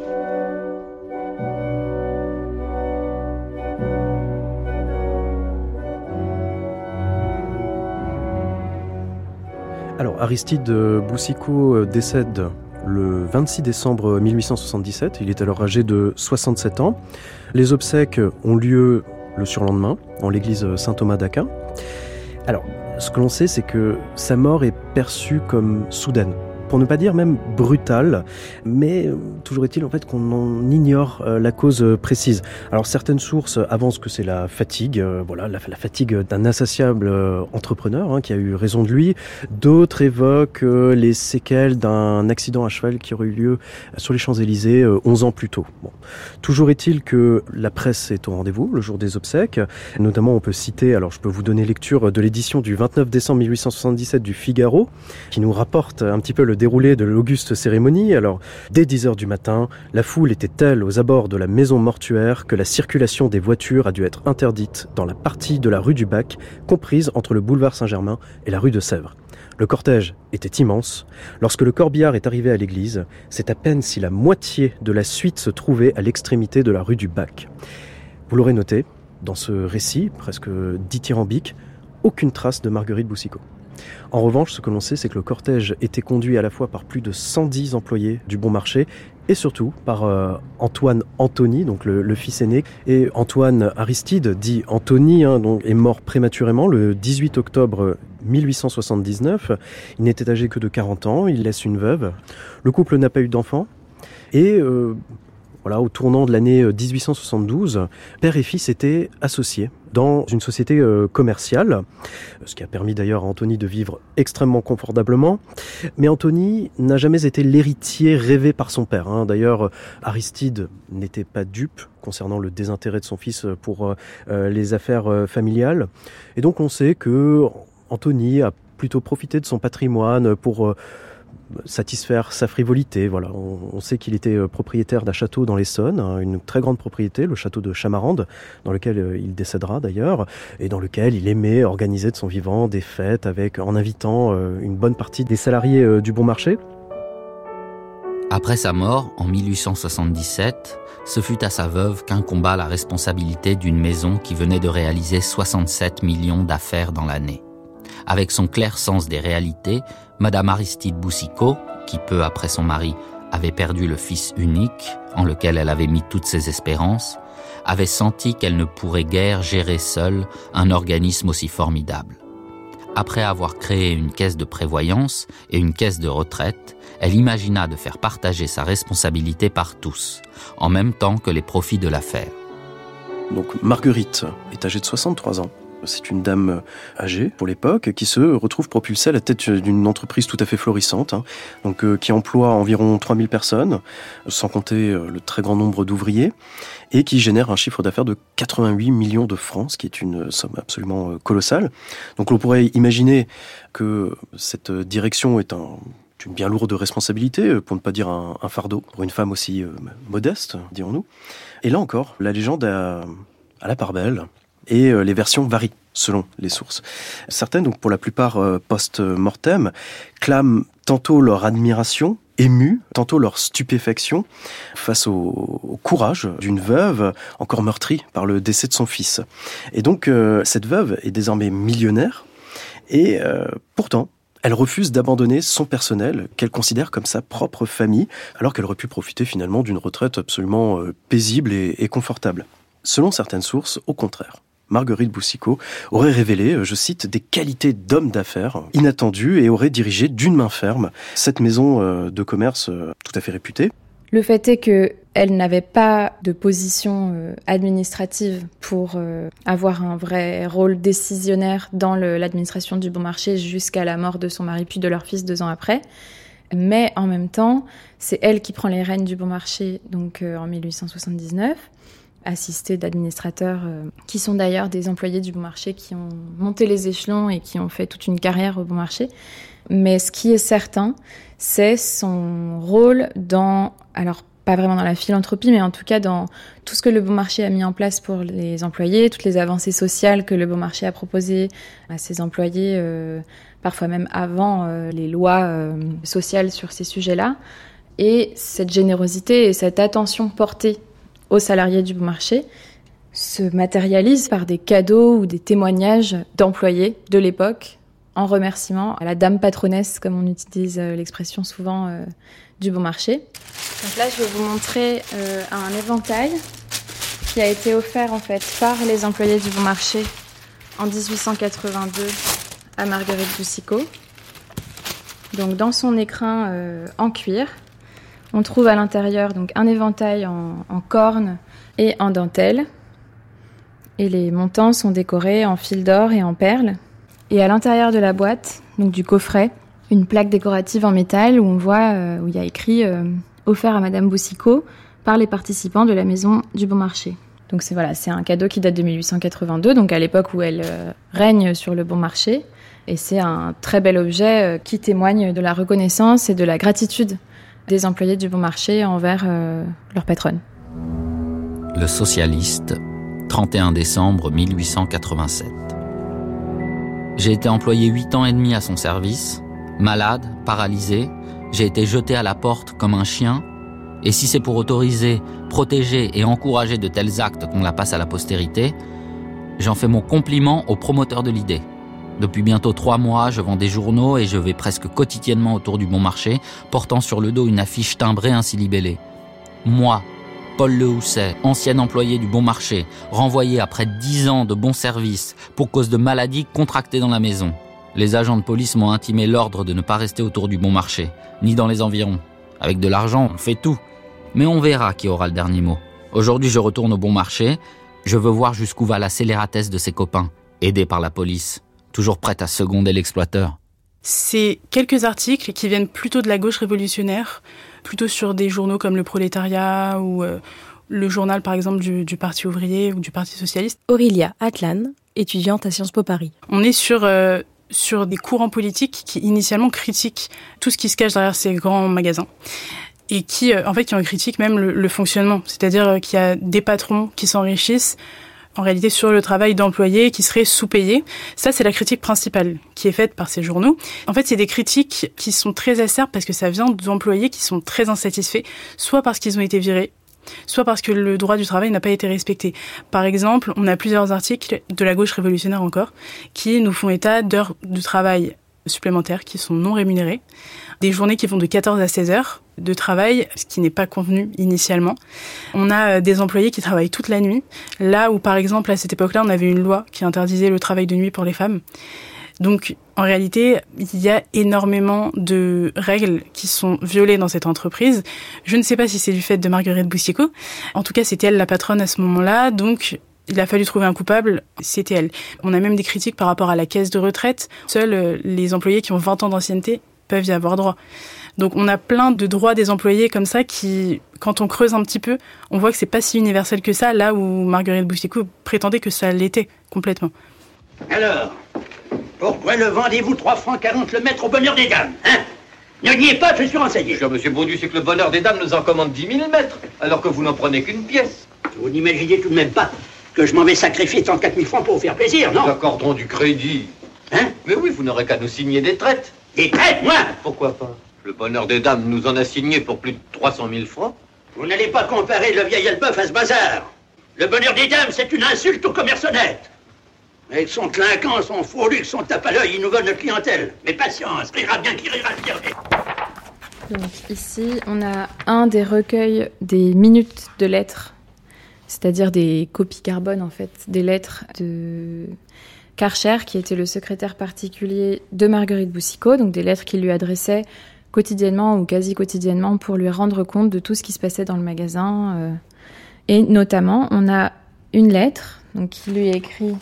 Alors, Aristide Boucicaut décède le vingt-six décembre mille huit cent soixante-dix-sept. Il est alors âgé de soixante-sept ans. Les obsèques ont lieu le surlendemain, en l'église Saint-Thomas d'Aquin. Alors, ce que l'on sait, c'est que sa mort est perçue comme soudaine, pour ne pas dire même brutale, mais toujours est-il en fait qu'on en ignore euh, la cause précise. Alors certaines sources avancent que c'est la fatigue, euh, voilà, la, la fatigue d'un insatiable euh, entrepreneur hein, qui a eu raison de lui. D'autres évoquent euh, les séquelles d'un accident à cheval qui aurait eu lieu sur les Champs-Élysées euh, onze ans plus tôt. Bon. Toujours est-il que la presse est au rendez-vous le jour des obsèques. Notamment, on peut citer, alors je peux vous donner lecture de l'édition du vingt-neuf décembre mille huit cent soixante-dix-sept du Figaro, qui nous rapporte un petit peu le déroulé de l'auguste cérémonie. Alors, dès dix heures du matin, la foule était telle aux abords de la maison mortuaire que la circulation des voitures a dû être interdite dans la partie de la rue du Bac, comprise entre le boulevard Saint-Germain et la rue de Sèvres. Le cortège était immense. Lorsque le corbillard est arrivé à l'église, c'est à peine si la moitié de la suite se trouvait à l'extrémité de la rue du Bac. Vous l'aurez noté, dans ce récit, presque dithyrambique, aucune trace de Marguerite Boucicaut. En revanche, ce que l'on sait, c'est que le cortège était conduit à la fois par plus de cent dix employés du Bon Marché et surtout par euh, Antoine Antony, donc le, le fils aîné. Et Antoine Aristide, dit Antony, hein, donc, est mort prématurément le dix-huit octobre mille huit cent soixante-dix-neuf. Il n'était âgé que de quarante ans, il laisse une veuve. Le couple n'a pas eu d'enfant. Et euh, voilà, au tournant de l'année dix-huit cent soixante-douze, père et fils étaient associés dans une société euh, commerciale, ce qui a permis d'ailleurs à Antony de vivre extrêmement confortablement. Mais Antony n'a jamais été l'héritier rêvé par son père. Hein. D'ailleurs, Aristide n'était pas dupe concernant le désintérêt de son fils pour euh, les affaires euh, familiales. Et donc on sait que Antony a plutôt profité de son patrimoine pour euh, satisfaire sa frivolité. Voilà, on, on sait qu'il était propriétaire d'un château dans l'Essonne, hein, une très grande propriété, le château de Chamarande, dans lequel euh, il décédera d'ailleurs, et dans lequel il aimait organiser de son vivant des fêtes avec, en invitant euh, une bonne partie des salariés euh, du Bon Marché. Après sa mort, en mille huit cent soixante-dix-sept, ce fut à sa veuve qu'incomba la responsabilité d'une maison qui venait de réaliser soixante-sept millions d'affaires dans l'année. Avec son clair sens des réalités, Madame Aristide Boucicaut, qui peu après son mari avait perdu le fils unique, en lequel elle avait mis toutes ses espérances, avait senti qu'elle ne pourrait guère gérer seule un organisme aussi formidable. Après avoir créé une caisse de prévoyance et une caisse de retraite, elle imagina de faire partager sa responsabilité par tous, en même temps que les profits de l'affaire. Donc Marguerite est âgée de soixante-trois ans. C'est une dame âgée pour l'époque qui se retrouve propulsée à la tête d'une entreprise tout à fait florissante, hein, donc euh, qui emploie environ trois mille personnes, sans compter euh, le très grand nombre d'ouvriers, et qui génère un chiffre d'affaires de quatre-vingt-huit millions de francs, ce qui est une somme absolument euh, colossale. Donc on pourrait imaginer que cette direction est un une bien lourde responsabilité, pour ne pas dire un, un fardeau, pour une femme aussi euh, modeste, dirons-nous. Et là encore, la légende a, a la part belle. Et les versions varient selon les sources. Certaines, donc pour la plupart post-mortem, clament tantôt leur admiration émue, tantôt leur stupéfaction face au, au courage d'une veuve encore meurtrie par le décès de son fils. Et donc euh, cette veuve est désormais millionnaire et euh, pourtant elle refuse d'abandonner son personnel qu'elle considère comme sa propre famille, alors qu'elle aurait pu profiter finalement d'une retraite absolument euh, paisible et, et confortable. Selon certaines sources, au contraire, Marguerite Boucicaut aurait révélé, je cite, des qualités d'homme d'affaires inattendues et aurait dirigé d'une main ferme cette maison de commerce tout à fait réputée. Le fait est qu'elle n'avait pas de position administrative pour avoir un vrai rôle décisionnaire dans le, l'administration du Bon Marché jusqu'à la mort de son mari puis de leur fils deux ans après. Mais en même temps, c'est elle qui prend les rênes du Bon Marché donc, en mille huit cent soixante-dix-neuf. assistés d'administrateurs, euh, qui sont d'ailleurs des employés du Bon Marché qui ont monté les échelons et qui ont fait toute une carrière au Bon Marché. Mais ce qui est certain, c'est son rôle dans, alors pas vraiment dans la philanthropie, mais en tout cas dans tout ce que le Bon Marché a mis en place pour les employés, toutes les avancées sociales que le Bon Marché a proposées à ses employés, euh, parfois même avant euh, les lois euh, sociales sur ces sujets-là. Et cette générosité et cette attention portée aux salariés du Bon Marché se matérialisent par des cadeaux ou des témoignages d'employés de l'époque en remerciement à la dame patronnesse, comme on utilise l'expression souvent euh, du Bon Marché. Donc là, je vais vous montrer euh, un éventail qui a été offert en fait par les employés du Bon Marché en dix-huit cent quatre-vingt-deux à Marguerite Boucicaut. Donc dans son écrin euh, en cuir, on trouve à l'intérieur donc un éventail en, en corne et en dentelle. Et les montants sont décorés en fil d'or et en perles. Et à l'intérieur de la boîte, donc du coffret, une plaque décorative en métal où on voit, euh, où il y a écrit euh, « Offert à Madame Boucicaut par les participants de la Maison du Bon Marché ». Donc c'est, voilà, c'est un cadeau qui date de mille huit cent quatre-vingt-deux, donc à l'époque où elle euh, règne sur le Bon Marché. Et c'est un très bel objet euh, qui témoigne de la reconnaissance et de la gratitude des employés du Bon Marché envers euh, leur patronne. Le socialiste, trente et un décembre mille huit cent quatre-vingt-sept. J'ai été employé huit ans et demi à son service, malade, paralysé, j'ai été jeté à la porte comme un chien, et si c'est pour autoriser, protéger et encourager de tels actes qu'on la passe à la postérité, j'en fais mon compliment au promoteur de l'idée. Depuis bientôt trois mois, je vends des journaux et je vais presque quotidiennement autour du Bon Marché, portant sur le dos une affiche timbrée ainsi libellée. Moi, Paul Lehousset, ancien employé du Bon Marché, renvoyé après dix ans de bons services pour cause de maladies contractées dans la maison. Les agents de police m'ont intimé l'ordre de ne pas rester autour du Bon Marché, ni dans les environs. Avec de l'argent, on fait tout. Mais on verra qui aura le dernier mot. Aujourd'hui, je retourne au Bon Marché. Je veux voir jusqu'où va la scélératesse de ses copains, aidés par la police. Toujours prête à seconder l'exploiteur. C'est quelques articles qui viennent plutôt de la gauche révolutionnaire, plutôt sur des journaux comme Le Prolétariat ou euh, le journal par exemple du, du Parti ouvrier ou du Parti socialiste. Aurélia Atlan, étudiante à Sciences Po Paris. On est sur, euh, sur des courants politiques qui initialement critiquent tout ce qui se cache derrière ces grands magasins. Et qui, euh, en fait, qui en critiquent même le, le fonctionnement. C'est-à-dire euh, qu'il y a des patrons qui s'enrichissent en réalité sur le travail d'employés qui seraient sous-payés. Ça, c'est la critique principale qui est faite par ces journaux. En fait, c'est des critiques qui sont très acerbes parce que ça vient d'employés qui sont très insatisfaits, soit parce qu'ils ont été virés, soit parce que le droit du travail n'a pas été respecté. Par exemple, on a plusieurs articles de la gauche révolutionnaire encore qui nous font état d'heures de travail supplémentaires qui sont non rémunérées, des journées qui vont de quatorze à seize heures de travail, ce qui n'est pas convenu initialement. On a des employés qui travaillent toute la nuit, là où par exemple à cette époque-là on avait une loi qui interdisait le travail de nuit pour les femmes. Donc en réalité il y a énormément de règles qui sont violées dans cette entreprise. Je ne sais pas si c'est du fait de Marguerite Boucicaut, en tout cas c'était elle la patronne à ce moment-là, donc il a fallu trouver un coupable, c'était elle. On a même des critiques par rapport à la caisse de retraite. Seuls les employés qui ont vingt ans d'ancienneté peuvent y avoir droit. Donc on a plein de droits des employés comme ça qui, quand on creuse un petit peu, on voit que c'est pas si universel que ça, là où Marguerite Boucicaut prétendait que ça l'était complètement. Alors, pourquoi le vendez-vous trois francs quarante le mètre au bonheur des dames, hein? Ne niez pas, je suis renseigné. Cher monsieur Baudu, c'est que le bonheur des dames nous en commande dix mille mètres, alors que vous n'en prenez qu'une pièce. Vous n'imaginez tout de même pas que je m'en vais sacrifier trente-quatre mille francs pour vous faire plaisir, non? Nous accordons du crédit. Hein? Mais oui, vous n'aurez qu'à nous signer des traites. Des traites, moi? Pourquoi pas? Le bonheur des dames nous en a signé pour plus de trois cent mille francs. Vous n'allez pas comparer le vieil Elbeuf à ce bazar. Le bonheur des dames, c'est une insulte aux commerces honnêtes. Avec son clinquant, son faux luxe, son tape à l'œil, il nous vole notre clientèle. Mais patience, rira bien qui rira bien. Donc ici, on a un des recueils des minutes de lettres, c'est-à-dire des copies carbone en fait, des lettres de Karcher, qui était le secrétaire particulier de Marguerite Boucicaut, donc des lettres qu'il lui adressait quotidiennement ou quasi quotidiennement pour lui rendre compte de tout ce qui se passait dans le magasin. Euh, et notamment, on a une lettre donc, qui lui est écrite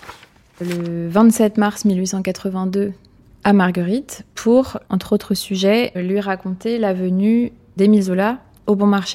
le vingt-sept mars mille huit cent quatre-vingt-deux à Marguerite pour, entre autres sujets, lui raconter la venue d'Émile Zola au Bon Marché.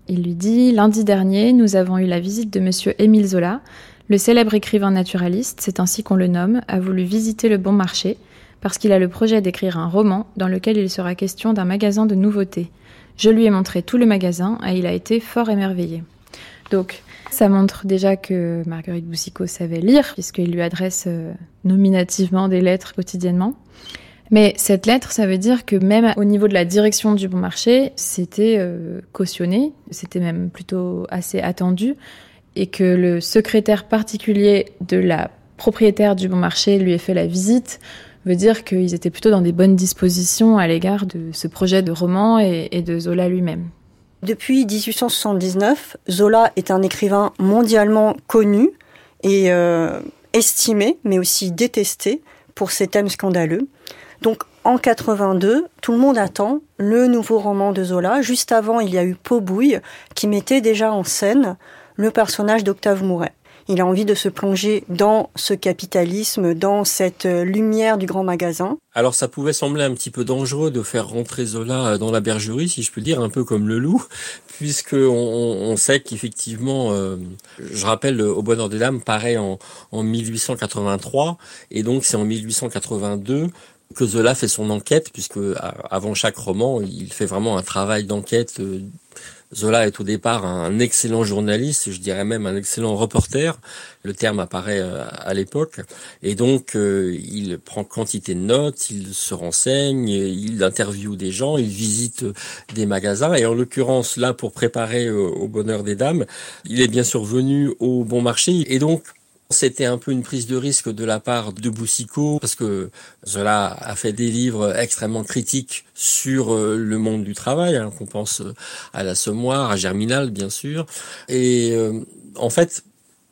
Il lui dit « Lundi dernier, nous avons eu la visite de monsieur Émile Zola. Le célèbre écrivain naturaliste, c'est ainsi qu'on le nomme, a voulu visiter le Bon Marché parce qu'il a le projet d'écrire un roman dans lequel il sera question d'un magasin de nouveautés. Je lui ai montré tout le magasin et il a été fort émerveillé. » Donc, ça montre déjà que Marguerite Boucicaut savait lire, puisqu'il lui adresse euh, nominativement des lettres quotidiennement. Mais cette lettre, ça veut dire que même au niveau de la direction du Bon Marché, c'était euh, cautionné, c'était même plutôt assez attendu, et que le secrétaire particulier de la propriétaire du Bon Marché lui ait fait la visite, veut dire qu'ils étaient plutôt dans des bonnes dispositions à l'égard de ce projet de roman et, et de Zola lui-même. Depuis dix-huit cent soixante-dix-neuf, Zola est un écrivain mondialement connu et euh, estimé, mais aussi détesté pour ses thèmes scandaleux. Donc en quatre-vingt-deux, tout le monde attend le nouveau roman de Zola. Juste avant, il y a eu Peau Bouille, qui mettait déjà en scène le personnage d'Octave Mouret. Il a envie de se plonger dans ce capitalisme, dans cette lumière du grand magasin. Alors ça pouvait sembler un petit peu dangereux de faire rentrer Zola dans la bergerie, si je peux dire, un peu comme le loup, puisque on, on sait qu'effectivement, euh, je rappelle, Au Bonheur des Dames paraît en, en dix-huit cent quatre-vingt-trois, et donc c'est en dix-huit cent quatre-vingt-deux que Zola fait son enquête, puisque avant chaque roman, il fait vraiment un travail d'enquête. euh, Zola est au départ un excellent journaliste, je dirais même un excellent reporter, le terme apparaît à l'époque, et donc euh, il prend quantité de notes, il se renseigne, il interviewe des gens, il visite des magasins, et en l'occurrence là pour préparer Au Bonheur des Dames, il est bien sûr venu au Bon Marché, et donc c'était un peu une prise de risque de la part de Boucicaut, parce que Zola a fait des livres extrêmement critiques sur le monde du travail, hein, qu'on pense à l'Assommoir, à Germinal bien sûr. Et euh, en fait,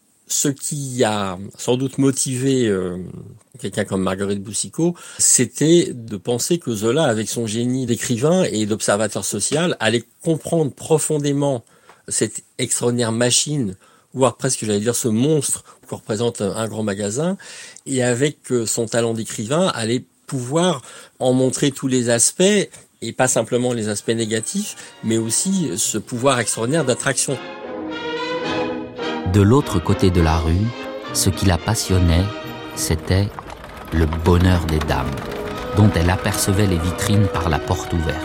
ce qui a sans doute motivé euh, quelqu'un comme Marguerite Boucicaut, c'était de penser que Zola, avec son génie d'écrivain et d'observateur social, allait comprendre profondément cette extraordinaire machine, voire presque, j'allais dire, ce monstre que représente un grand magasin, et avec son talent d'écrivain, allait pouvoir en montrer tous les aspects, et pas simplement les aspects négatifs, mais aussi ce pouvoir extraordinaire d'attraction. De l'autre côté de la rue, ce qui la passionnait, c'était le bonheur des dames, dont elle apercevait les vitrines par la porte ouverte.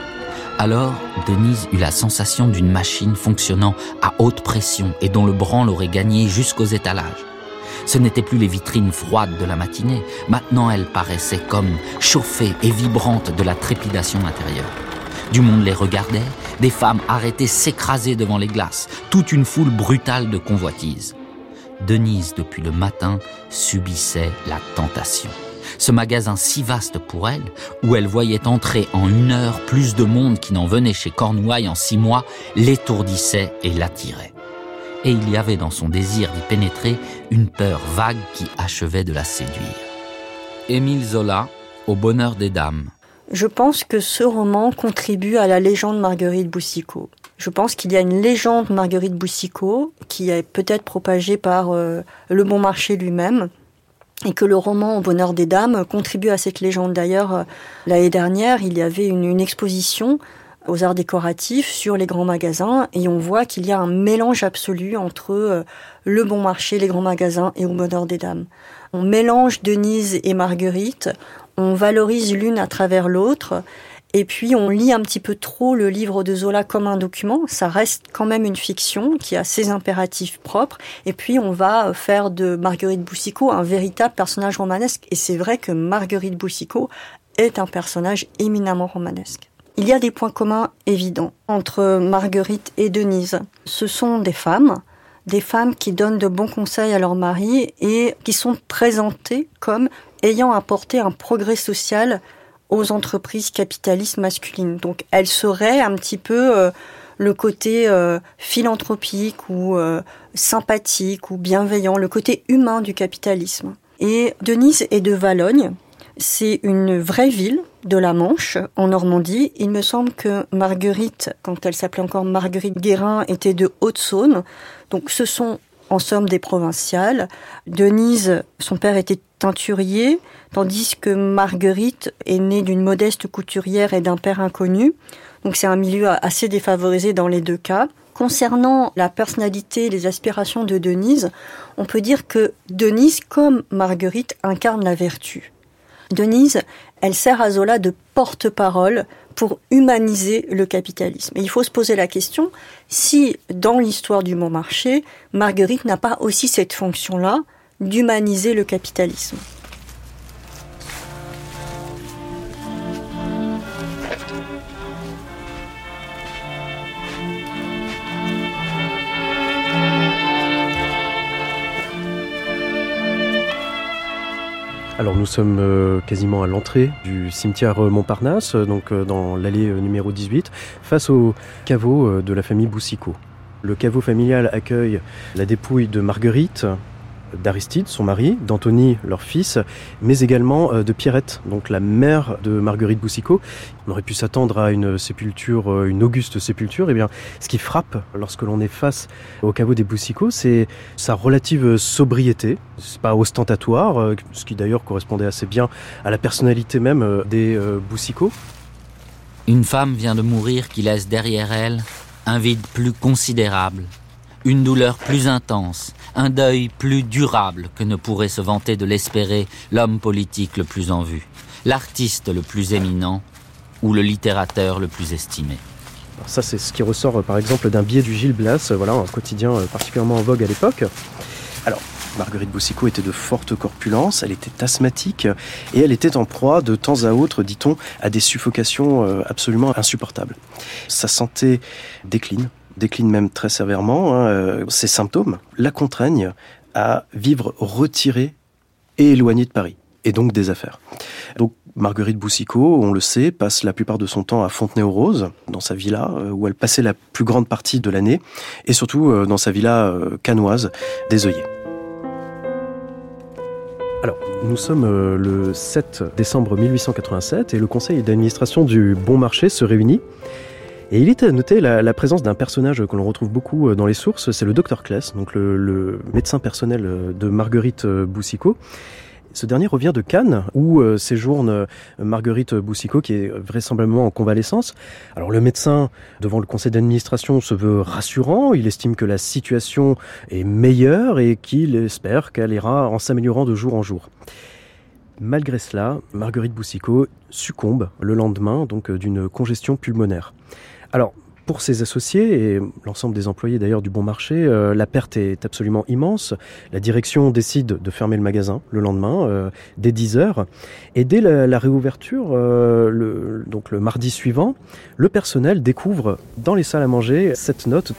Alors, Denise eut la sensation d'une machine fonctionnant à haute pression et dont le branle aurait gagné jusqu'aux étalages. Ce n'étaient plus les vitrines froides de la matinée. Maintenant, elles paraissaient comme chauffées et vibrantes de la trépidation intérieure. Du monde les regardait, des femmes arrêtées s'écrasaient devant les glaces, toute une foule brutale de convoitises. Denise, depuis le matin, subissait la tentation. Ce magasin si vaste pour elle, où elle voyait entrer en une heure plus de monde qui n'en venait chez Cornouailles en six mois, l'étourdissait et l'attirait. Et il y avait dans son désir d'y pénétrer une peur vague qui achevait de la séduire. Émile Zola, Au Bonheur des Dames. Je pense que ce roman contribue à la légende Marguerite Boucicaut. Je pense qu'il y a une légende Marguerite Boucicaut qui est peut-être propagée par euh, le Bon Marché lui-même, et que le roman Au Bonheur des Dames contribue à cette légende. D'ailleurs, euh, l'année dernière, il y avait une, une exposition aux arts décoratifs sur les grands magasins, et on voit qu'il y a un mélange absolu entre euh, le Bon Marché, les grands magasins et Au Bonheur des Dames. On mélange Denise et Marguerite, on valorise l'une à travers l'autre, et puis on lit un petit peu trop le livre de Zola comme un document. Ça reste quand même une fiction qui a ses impératifs propres, et puis on va faire de Marguerite Boucicaut un véritable personnage romanesque, et c'est vrai que Marguerite Boucicaut est un personnage éminemment romanesque. Il y a des points communs évidents entre Marguerite et Denise. Ce sont des femmes, des femmes qui donnent de bons conseils à leur mari et qui sont présentées comme ayant apporté un progrès social aux entreprises capitalistes masculines. Donc elles seraient un petit peu euh, le côté euh, philanthropique ou euh, sympathique ou bienveillant, le côté humain du capitalisme. Et Denise est de Valognes. C'est une vraie ville de la Manche, en Normandie. Il me semble que Marguerite, quand elle s'appelait encore Marguerite Guérin, était de Haute-Saône. Donc ce sont en somme des provinciales. Denise, son père était teinturier, tandis que Marguerite est née d'une modeste couturière et d'un père inconnu. Donc c'est un milieu assez défavorisé dans les deux cas. Concernant la personnalité et les aspirations de Denise, on peut dire que Denise, comme Marguerite, incarne la vertu. Denise, elle sert à Zola de porte-parole pour humaniser le capitalisme. Et il faut se poser la question si, dans l'histoire du Bon Marché, Marguerite n'a pas aussi cette fonction-là d'humaniser le capitalisme. Alors nous sommes euh, quasiment à l'entrée du cimetière Montparnasse, donc euh, dans l'allée euh, numéro dix-huit, face au caveau euh, de la famille Boucicaut. Le caveau familial accueille la dépouille de Marguerite, d'Aristide, son mari, d'Anthony, leur fils, mais également euh, de Pierrette, donc la mère de Marguerite Boucicaut. On aurait pu s'attendre à une sépulture, euh, une auguste sépulture. Eh bien, ce qui frappe lorsque l'on est face au caveau des Boucicaut, c'est sa relative sobriété. C'est pas ostentatoire, euh, ce qui d'ailleurs correspondait assez bien à la personnalité même euh, des euh, Boucicaut. Une femme vient de mourir qui laisse derrière elle un vide plus considérable, une douleur plus intense, un deuil plus durable que ne pourrait se vanter de l'espérer l'homme politique le plus en vue, l'artiste le plus éminent ou le littérateur le plus estimé. Alors ça, c'est ce qui ressort par exemple d'un billet du Gil Blas, voilà, un quotidien particulièrement en vogue à l'époque. Alors, Marguerite Boucicaut était de forte corpulence, elle était asthmatique et elle était en proie de temps à autre, dit-on, à des suffocations absolument insupportables. Sa santé décline. décline même très sévèrement, hein, euh, ces symptômes la contraignent à vivre retirée et éloignée de Paris, et donc des affaires. Donc Marguerite Boucicaut, on le sait, passe la plupart de son temps à Fontenay-aux-Roses, dans sa villa, euh, où elle passait la plus grande partie de l'année, et surtout euh, dans sa villa euh, cannoise des Œillets. Alors, nous sommes euh, le sept décembre mille huit cent quatre-vingt-sept, et le conseil d'administration du Bon Marché se réunit. Et il est à noter la, la présence d'un personnage que l'on retrouve beaucoup dans les sources, c'est le docteur Claes, donc le, le médecin personnel de Marguerite Boucicaut. Ce dernier revient de Cannes, où euh, séjourne Marguerite Boucicaut, qui est vraisemblablement en convalescence. Alors le médecin, devant le conseil d'administration, se veut rassurant, il estime que la situation est meilleure et qu'il espère qu'elle ira en s'améliorant de jour en jour. Malgré cela, Marguerite Boucicaut succombe le lendemain donc d'une congestion pulmonaire. Alors, pour ses associés et l'ensemble des employés d'ailleurs du Bon Marché, euh, la perte est absolument immense. La direction décide de fermer le magasin le lendemain, euh, dès dix heures. Et dès la, la réouverture, euh, le, donc le mardi suivant, le personnel découvre dans les salles à manger cette note.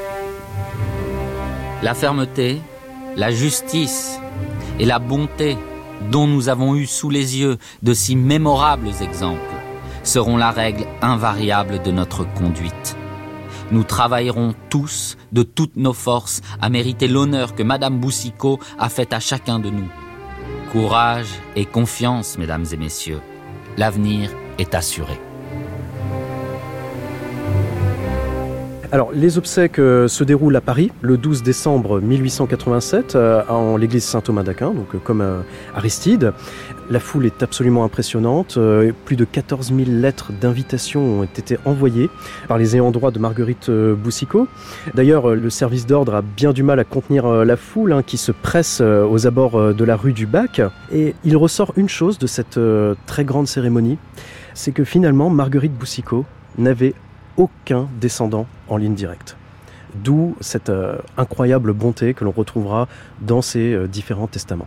La fermeté, la justice et la bonté dont nous avons eu sous les yeux de si mémorables exemples seront la règle invariable de notre conduite. Nous travaillerons tous, de toutes nos forces, à mériter l'honneur que Madame Boucicaut a fait à chacun de nous. Courage et confiance, mesdames et messieurs. L'avenir est assuré. Alors, les obsèques euh, se déroulent à Paris le douze décembre mille huit cent quatre-vingt-sept euh, en l'église Saint-Thomas d'Aquin, donc euh, comme euh, Aristide. La foule est absolument impressionnante. Euh, plus de quatorze mille lettres d'invitation ont été envoyées par les ayants droit de Marguerite euh, Boucicaut. D'ailleurs, euh, le service d'ordre a bien du mal à contenir euh, la foule hein, qui se presse euh, aux abords euh, de la rue du Bac. Et il ressort une chose de cette euh, très grande cérémonie, c'est que finalement, Marguerite Boucicaut n'avait aucun descendant en ligne directe. D'où cette euh, incroyable bonté que l'on retrouvera dans ces euh, différents testaments.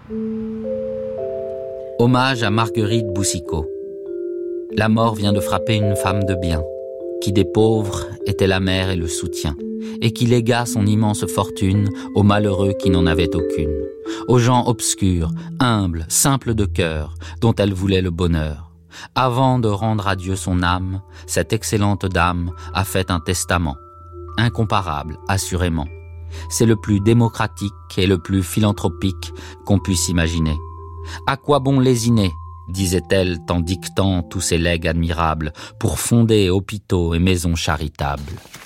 Hommage à Marguerite Boucicaut. La mort vient de frapper une femme de bien, qui des pauvres était la mère et le soutien, et qui légua son immense fortune aux malheureux qui n'en avaient aucune, aux gens obscurs, humbles, simples de cœur, dont elle voulait le bonheur. Avant de rendre à Dieu son âme, cette excellente dame a fait un testament, incomparable, assurément. C'est le plus démocratique et le plus philanthropique qu'on puisse imaginer. À quoi bon lésiner, disait-elle en dictant tous ses legs admirables, pour fonder hôpitaux et maisons charitables.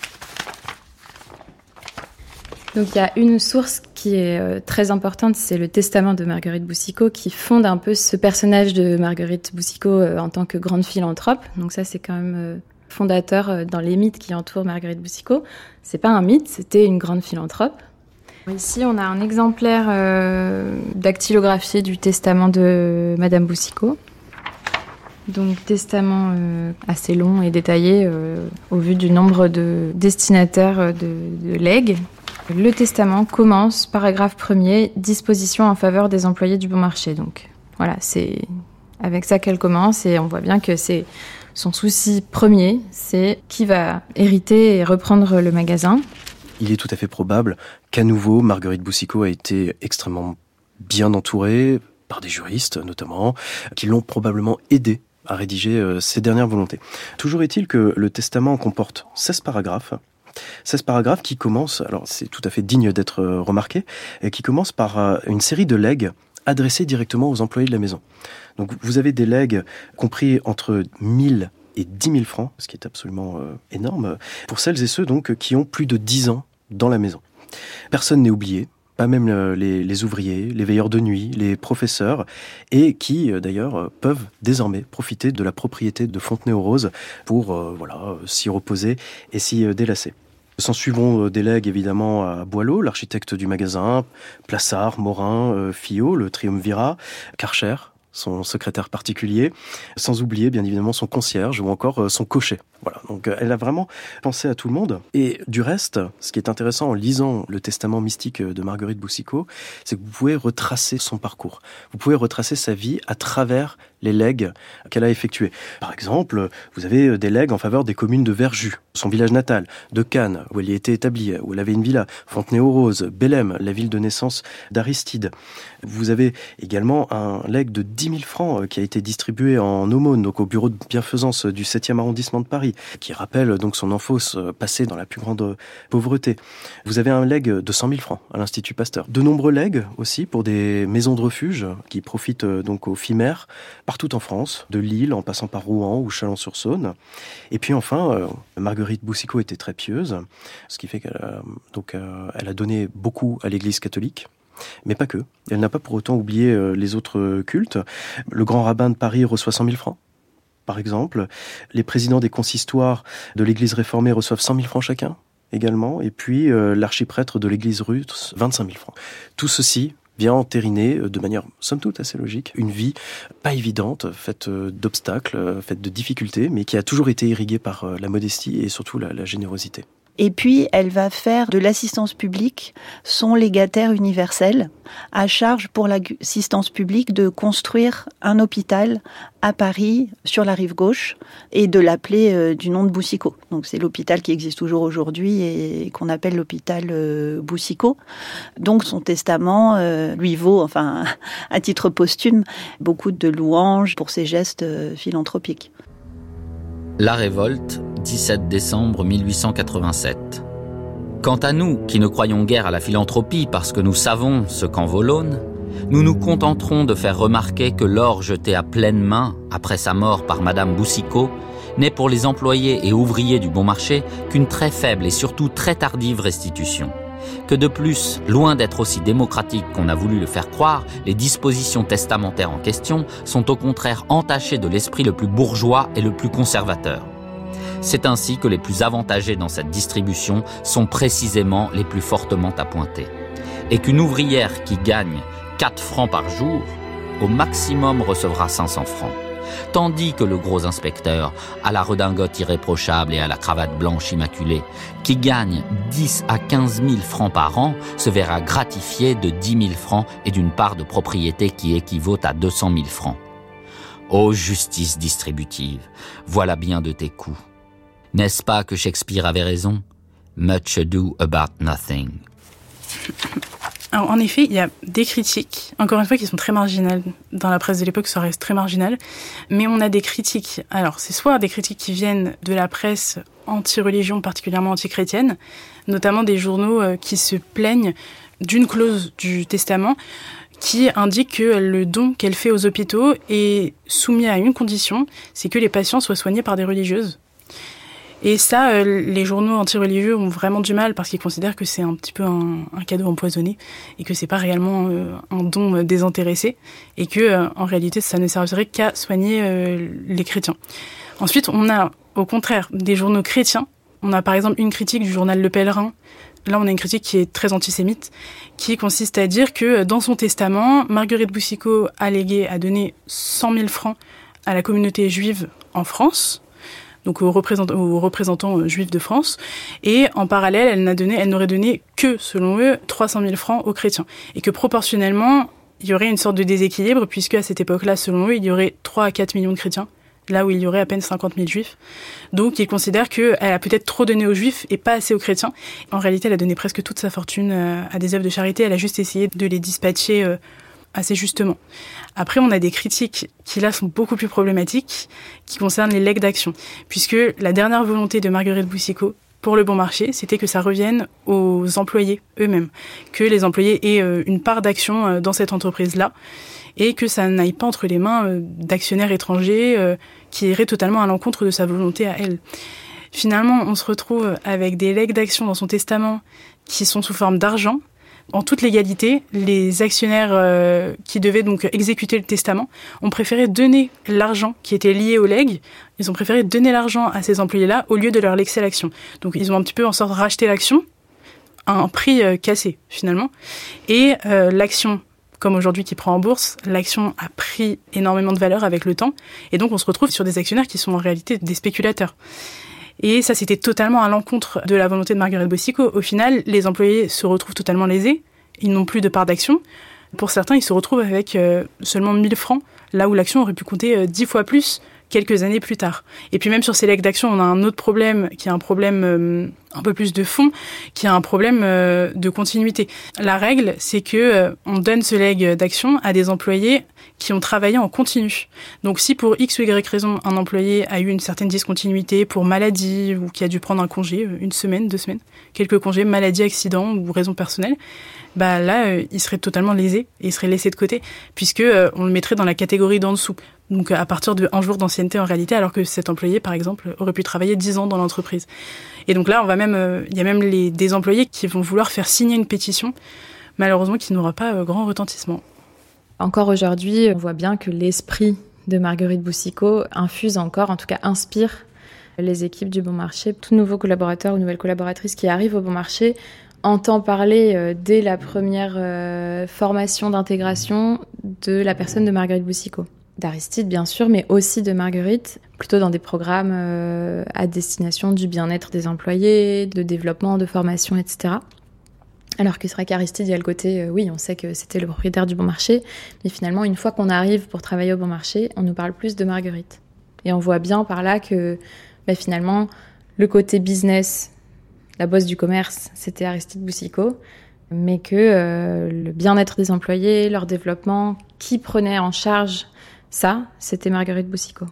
Donc il y a une source qui est euh, très importante, c'est le testament de Marguerite Boucicaut qui fonde un peu ce personnage de Marguerite Boucicaut euh, en tant que grande philanthrope. Donc ça c'est quand même euh, fondateur dans les mythes qui entourent Marguerite Boucicaut. C'est pas un mythe, c'était une grande philanthrope. Ici, on a un exemplaire euh, dactylographié du testament de Madame Boucicaut. Donc, testament euh, assez long et détaillé euh, au vu du nombre de destinataires de, de legs. Le testament commence, paragraphe premier, disposition en faveur des employés du bon marché. Donc, voilà, c'est avec ça qu'elle commence et on voit bien que c'est son souci premier, c'est qui va hériter et reprendre le magasin. Il est tout à fait probable qu'à nouveau, Marguerite Boucicaut a été extrêmement bien entourée par des juristes, notamment, qui l'ont probablement aidée à rédiger euh, ses dernières volontés. Toujours est-il que le testament comporte seize paragraphes, seize paragraphes qui commencent, alors c'est tout à fait digne d'être euh, remarqué, et qui commencent par euh, une série de legs adressés directement aux employés de la maison. Donc vous avez des legs compris entre mille et dix mille francs, ce qui est absolument euh, énorme, pour celles et ceux donc qui ont plus de dix ans dans la maison. Personne n'est oublié, pas même euh, les, les ouvriers, les veilleurs de nuit, les professeurs, et qui euh, d'ailleurs euh, peuvent désormais profiter de la propriété de Fontenay-aux-Roses pour euh, voilà, euh, s'y reposer et s'y euh, délasser. S'en suivront euh, des legs évidemment à Boileau, l'architecte du magasin, Plassard, Morin, euh, Fillot, le triumvirat, Karcher, son secrétaire particulier, sans oublier bien évidemment son concierge ou encore son cocher. Voilà, donc elle a vraiment pensé à tout le monde. Et du reste, ce qui est intéressant en lisant le testament mystique de Marguerite Boucicaut, c'est que vous pouvez retracer son parcours. Vous pouvez retracer sa vie à travers les legs qu'elle a effectués. Par exemple, vous avez des legs en faveur des communes de Verjus, son village natal, de Cannes, où elle y était établie, où elle avait une villa, Fontenay-aux-Roses, Bellem, la ville de naissance d'Aristide. Vous avez également un legs de dix mille francs qui a été distribué en aumône, donc au bureau de bienfaisance du septième arrondissement de Paris, qui rappelle donc son enfance passée dans la plus grande pauvreté. Vous avez un legs de cent mille francs à l'Institut Pasteur. De nombreux legs aussi pour des maisons de refuge qui profitent donc aux filles mères partout en France, de Lille en passant par Rouen ou Chalon-sur-Saône. Et puis enfin, euh, Marguerite Boucicaut était très pieuse, ce qui fait qu'elle a, donc, euh, elle a donné beaucoup à l'Église catholique. Mais pas que. Elle n'a pas pour autant oublié euh, les autres cultes. Le grand rabbin de Paris reçoit cent mille francs. Par exemple, les présidents des consistoires de l'Église réformée reçoivent cent mille francs chacun, également. Et puis, euh, l'archiprêtre de l'Église russe, vingt-cinq mille francs. Tout ceci vient entériner, de manière somme toute assez logique, une vie pas évidente, faite d'obstacles, faite de difficultés, mais qui a toujours été irriguée par la modestie et surtout la, la générosité. Et puis, elle va faire de l'assistance publique son légataire universel, à charge pour l'assistance publique de construire un hôpital à Paris, sur la rive gauche, et de l'appeler euh, du nom de Boucicaut. Donc c'est l'hôpital qui existe toujours aujourd'hui et qu'on appelle l'hôpital euh, Boucicaut. Donc son testament euh, lui vaut, enfin, à titre posthume, beaucoup de louanges pour ses gestes euh, philanthropiques. La révolte, dix-sept décembre mille huit cent quatre-vingt-sept. Quant à nous, qui ne croyons guère à la philanthropie parce que nous savons ce qu'en vaut l'aune, nous nous contenterons de faire remarquer que l'or jeté à pleine main, après sa mort par Madame Boucicaut, n'est pour les employés et ouvriers du bon marché qu'une très faible et surtout très tardive restitution. Que de plus, loin d'être aussi démocratique qu'on a voulu le faire croire, les dispositions testamentaires en question sont au contraire entachées de l'esprit le plus bourgeois et le plus conservateur. C'est ainsi que les plus avantagés dans cette distribution sont précisément les plus fortement appointés. Et qu'une ouvrière qui gagne quatre francs par jour, au maximum recevra cinq cents francs. Tandis que le gros inspecteur, à la redingote irréprochable et à la cravate blanche immaculée, qui gagne dix à quinze mille francs par an, se verra gratifié de dix mille francs et d'une part de propriété qui équivaut à deux cent mille francs. Ô justice distributive, voilà bien de tes coups. N'est-ce pas que Shakespeare avait raison? Much ado about nothing. Alors, en effet, il y a des critiques, encore une fois, qui sont très marginales. Dans la presse de l'époque, ça reste très marginal. Mais on a des critiques. Alors, c'est soit des critiques qui viennent de la presse anti-religion, particulièrement anti-chrétienne, notamment des journaux qui se plaignent d'une clause du testament qui indique que le don qu'elle fait aux hôpitaux est soumis à une condition, c'est que les patients soient soignés par des religieuses. Et ça, euh, les journaux anti-religieux ont vraiment du mal parce qu'ils considèrent que c'est un petit peu un, un cadeau empoisonné et que c'est pas réellement euh, un don désintéressé et que, euh, en réalité, ça ne servirait qu'à soigner euh, les chrétiens. Ensuite, on a Au contraire, des journaux chrétiens. On a par exemple une critique du journal Le Pèlerin. Là, on a une critique qui est très antisémite, qui consiste à dire que dans son testament, Marguerite Boucicaut a légué, a donné cent mille francs à la communauté juive en France, donc aux représentants, aux représentants juifs de France, et en parallèle, elle n'a donné, elle n'aurait donné que, selon eux, trois cent mille francs aux chrétiens, et que proportionnellement, il y aurait une sorte de déséquilibre, puisque à cette époque-là, selon eux, il y aurait trois à quatre millions de chrétiens, là où il y aurait à peine cinquante mille juifs. Donc, ils considèrent qu'elle a peut-être trop donné aux juifs et pas assez aux chrétiens. En réalité, elle a donné presque toute sa fortune à des œuvres de charité. Elle a juste essayé de les dispatcher assez justement. Après, on a des critiques qui, là, sont beaucoup plus problématiques, qui concernent les legs d'action. Puisque la dernière volonté de Marguerite Boucicaut pour le bon marché, c'était que ça revienne aux employés eux-mêmes. Que les employés aient une part d'action dans cette entreprise-là. Et que ça n'aille pas entre les mains d'actionnaires étrangers euh, qui iraient totalement à l'encontre de sa volonté à elle. Finalement, on se retrouve avec des legs d'action dans son testament qui sont sous forme d'argent. En toute légalité, les actionnaires euh, qui devaient donc exécuter le testament ont préféré donner l'argent qui était lié aux legs. Ils ont préféré donner l'argent à ces employés-là au lieu de leur laisser l'action. Donc ils ont un petit peu en sorte racheté l'action à un prix euh, cassé finalement. Et euh, l'action, comme aujourd'hui qui prend en bourse, l'action a pris énormément de valeur avec le temps. Et donc, on se retrouve sur des actionnaires qui sont en réalité des spéculateurs. Et ça, c'était totalement à l'encontre de la volonté de Marguerite Boucicaut. Au final, les employés se retrouvent totalement lésés. Ils n'ont plus de part d'action. Pour certains, ils se retrouvent avec euh, seulement mille francs, là où l'action aurait pu compter euh, dix fois plus quelques années plus tard. Et puis même sur ces legs d'action, on a un autre problème qui est un problème euh, un peu plus de fond, qui est un problème euh, de continuité. La règle, c'est que euh, on donne ce leg d'action à des employés qui ont travaillé en continu. Donc si pour X ou Y raison, un employé a eu une certaine discontinuité pour maladie ou qui a dû prendre un congé, une semaine, deux semaines, quelques congés, maladie, accident ou raison personnelle, bah là, euh, il serait totalement lésé et il serait laissé de côté puisque euh, on le mettrait dans la catégorie d'en dessous. Donc à partir de un jour d'ancienneté en réalité, alors que cet employé, par exemple, aurait pu travailler dix ans dans l'entreprise. Et donc là, on va même, euh, il y a même les, des employés qui vont vouloir faire signer une pétition, malheureusement qui n'aura pas euh, grand retentissement. Encore aujourd'hui, on voit bien que l'esprit de Marguerite Boucicaut infuse encore, en tout cas inspire les équipes du Bon Marché. Tout nouveau collaborateur ou nouvelle collaboratrice qui arrive au Bon Marché entend parler euh, dès la première euh, formation d'intégration de la personne de Marguerite Boucicaut. D'Aristide, bien sûr, mais aussi de Marguerite, plutôt dans des programmes euh, à destination du bien-être des employés, de développement, de formation, et cetera. Alors que c'est vrai qu'Aristide, il y a le côté, euh, oui, on sait que c'était le propriétaire du Bon Marché, mais finalement, une fois qu'on arrive pour travailler au Bon Marché, on nous parle plus de Marguerite. Et on voit bien par là que, bah, finalement, le côté business, la bosse du commerce, c'était Aristide Boucicaut, mais que euh, le bien-être des employés, leur développement, qui prenait en charge ça, c'était Marguerite Boucicaut.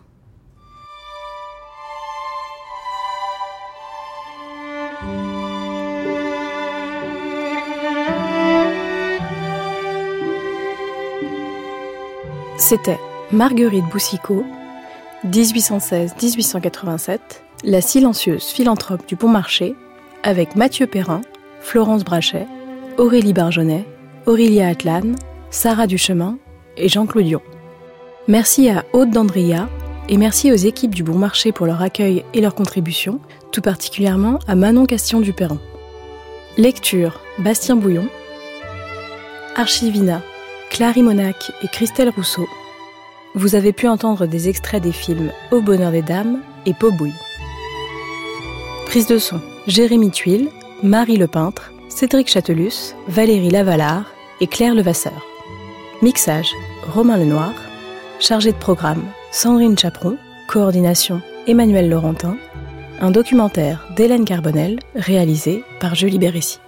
C'était Marguerite Boucicaut, dix-huit cent seize à dix-huit cent quatre-vingt-sept, la silencieuse philanthrope du Bon Marché, avec Mathieu Perrin, Florence Brachet, Aurélie Barjonnet, Aurélia Atlan, Sarah Duchemin et Jean Clodion. Merci à Aude Dandria et merci aux équipes du Bon Marché pour leur accueil et leur contribution, tout particulièrement à Manon Castillon-Duperron. Lecture, Bastien Bouillon. Archivina, Clary Monac et Christelle Rousseau. Vous avez pu entendre des extraits des films Au bonheur des dames et Pobouille. Prise de son, Jérémy Tuile, Marie Lepeintre, Cédric Châtelus, Valérie Lavalard et Claire Levasseur. Mixage, Romain Lenoir. Chargé de programme, Sandrine Chaperon. Coordination, Emmanuel Laurentin. Un documentaire d'Hélène Carbonel, réalisé par Julie Bérécy.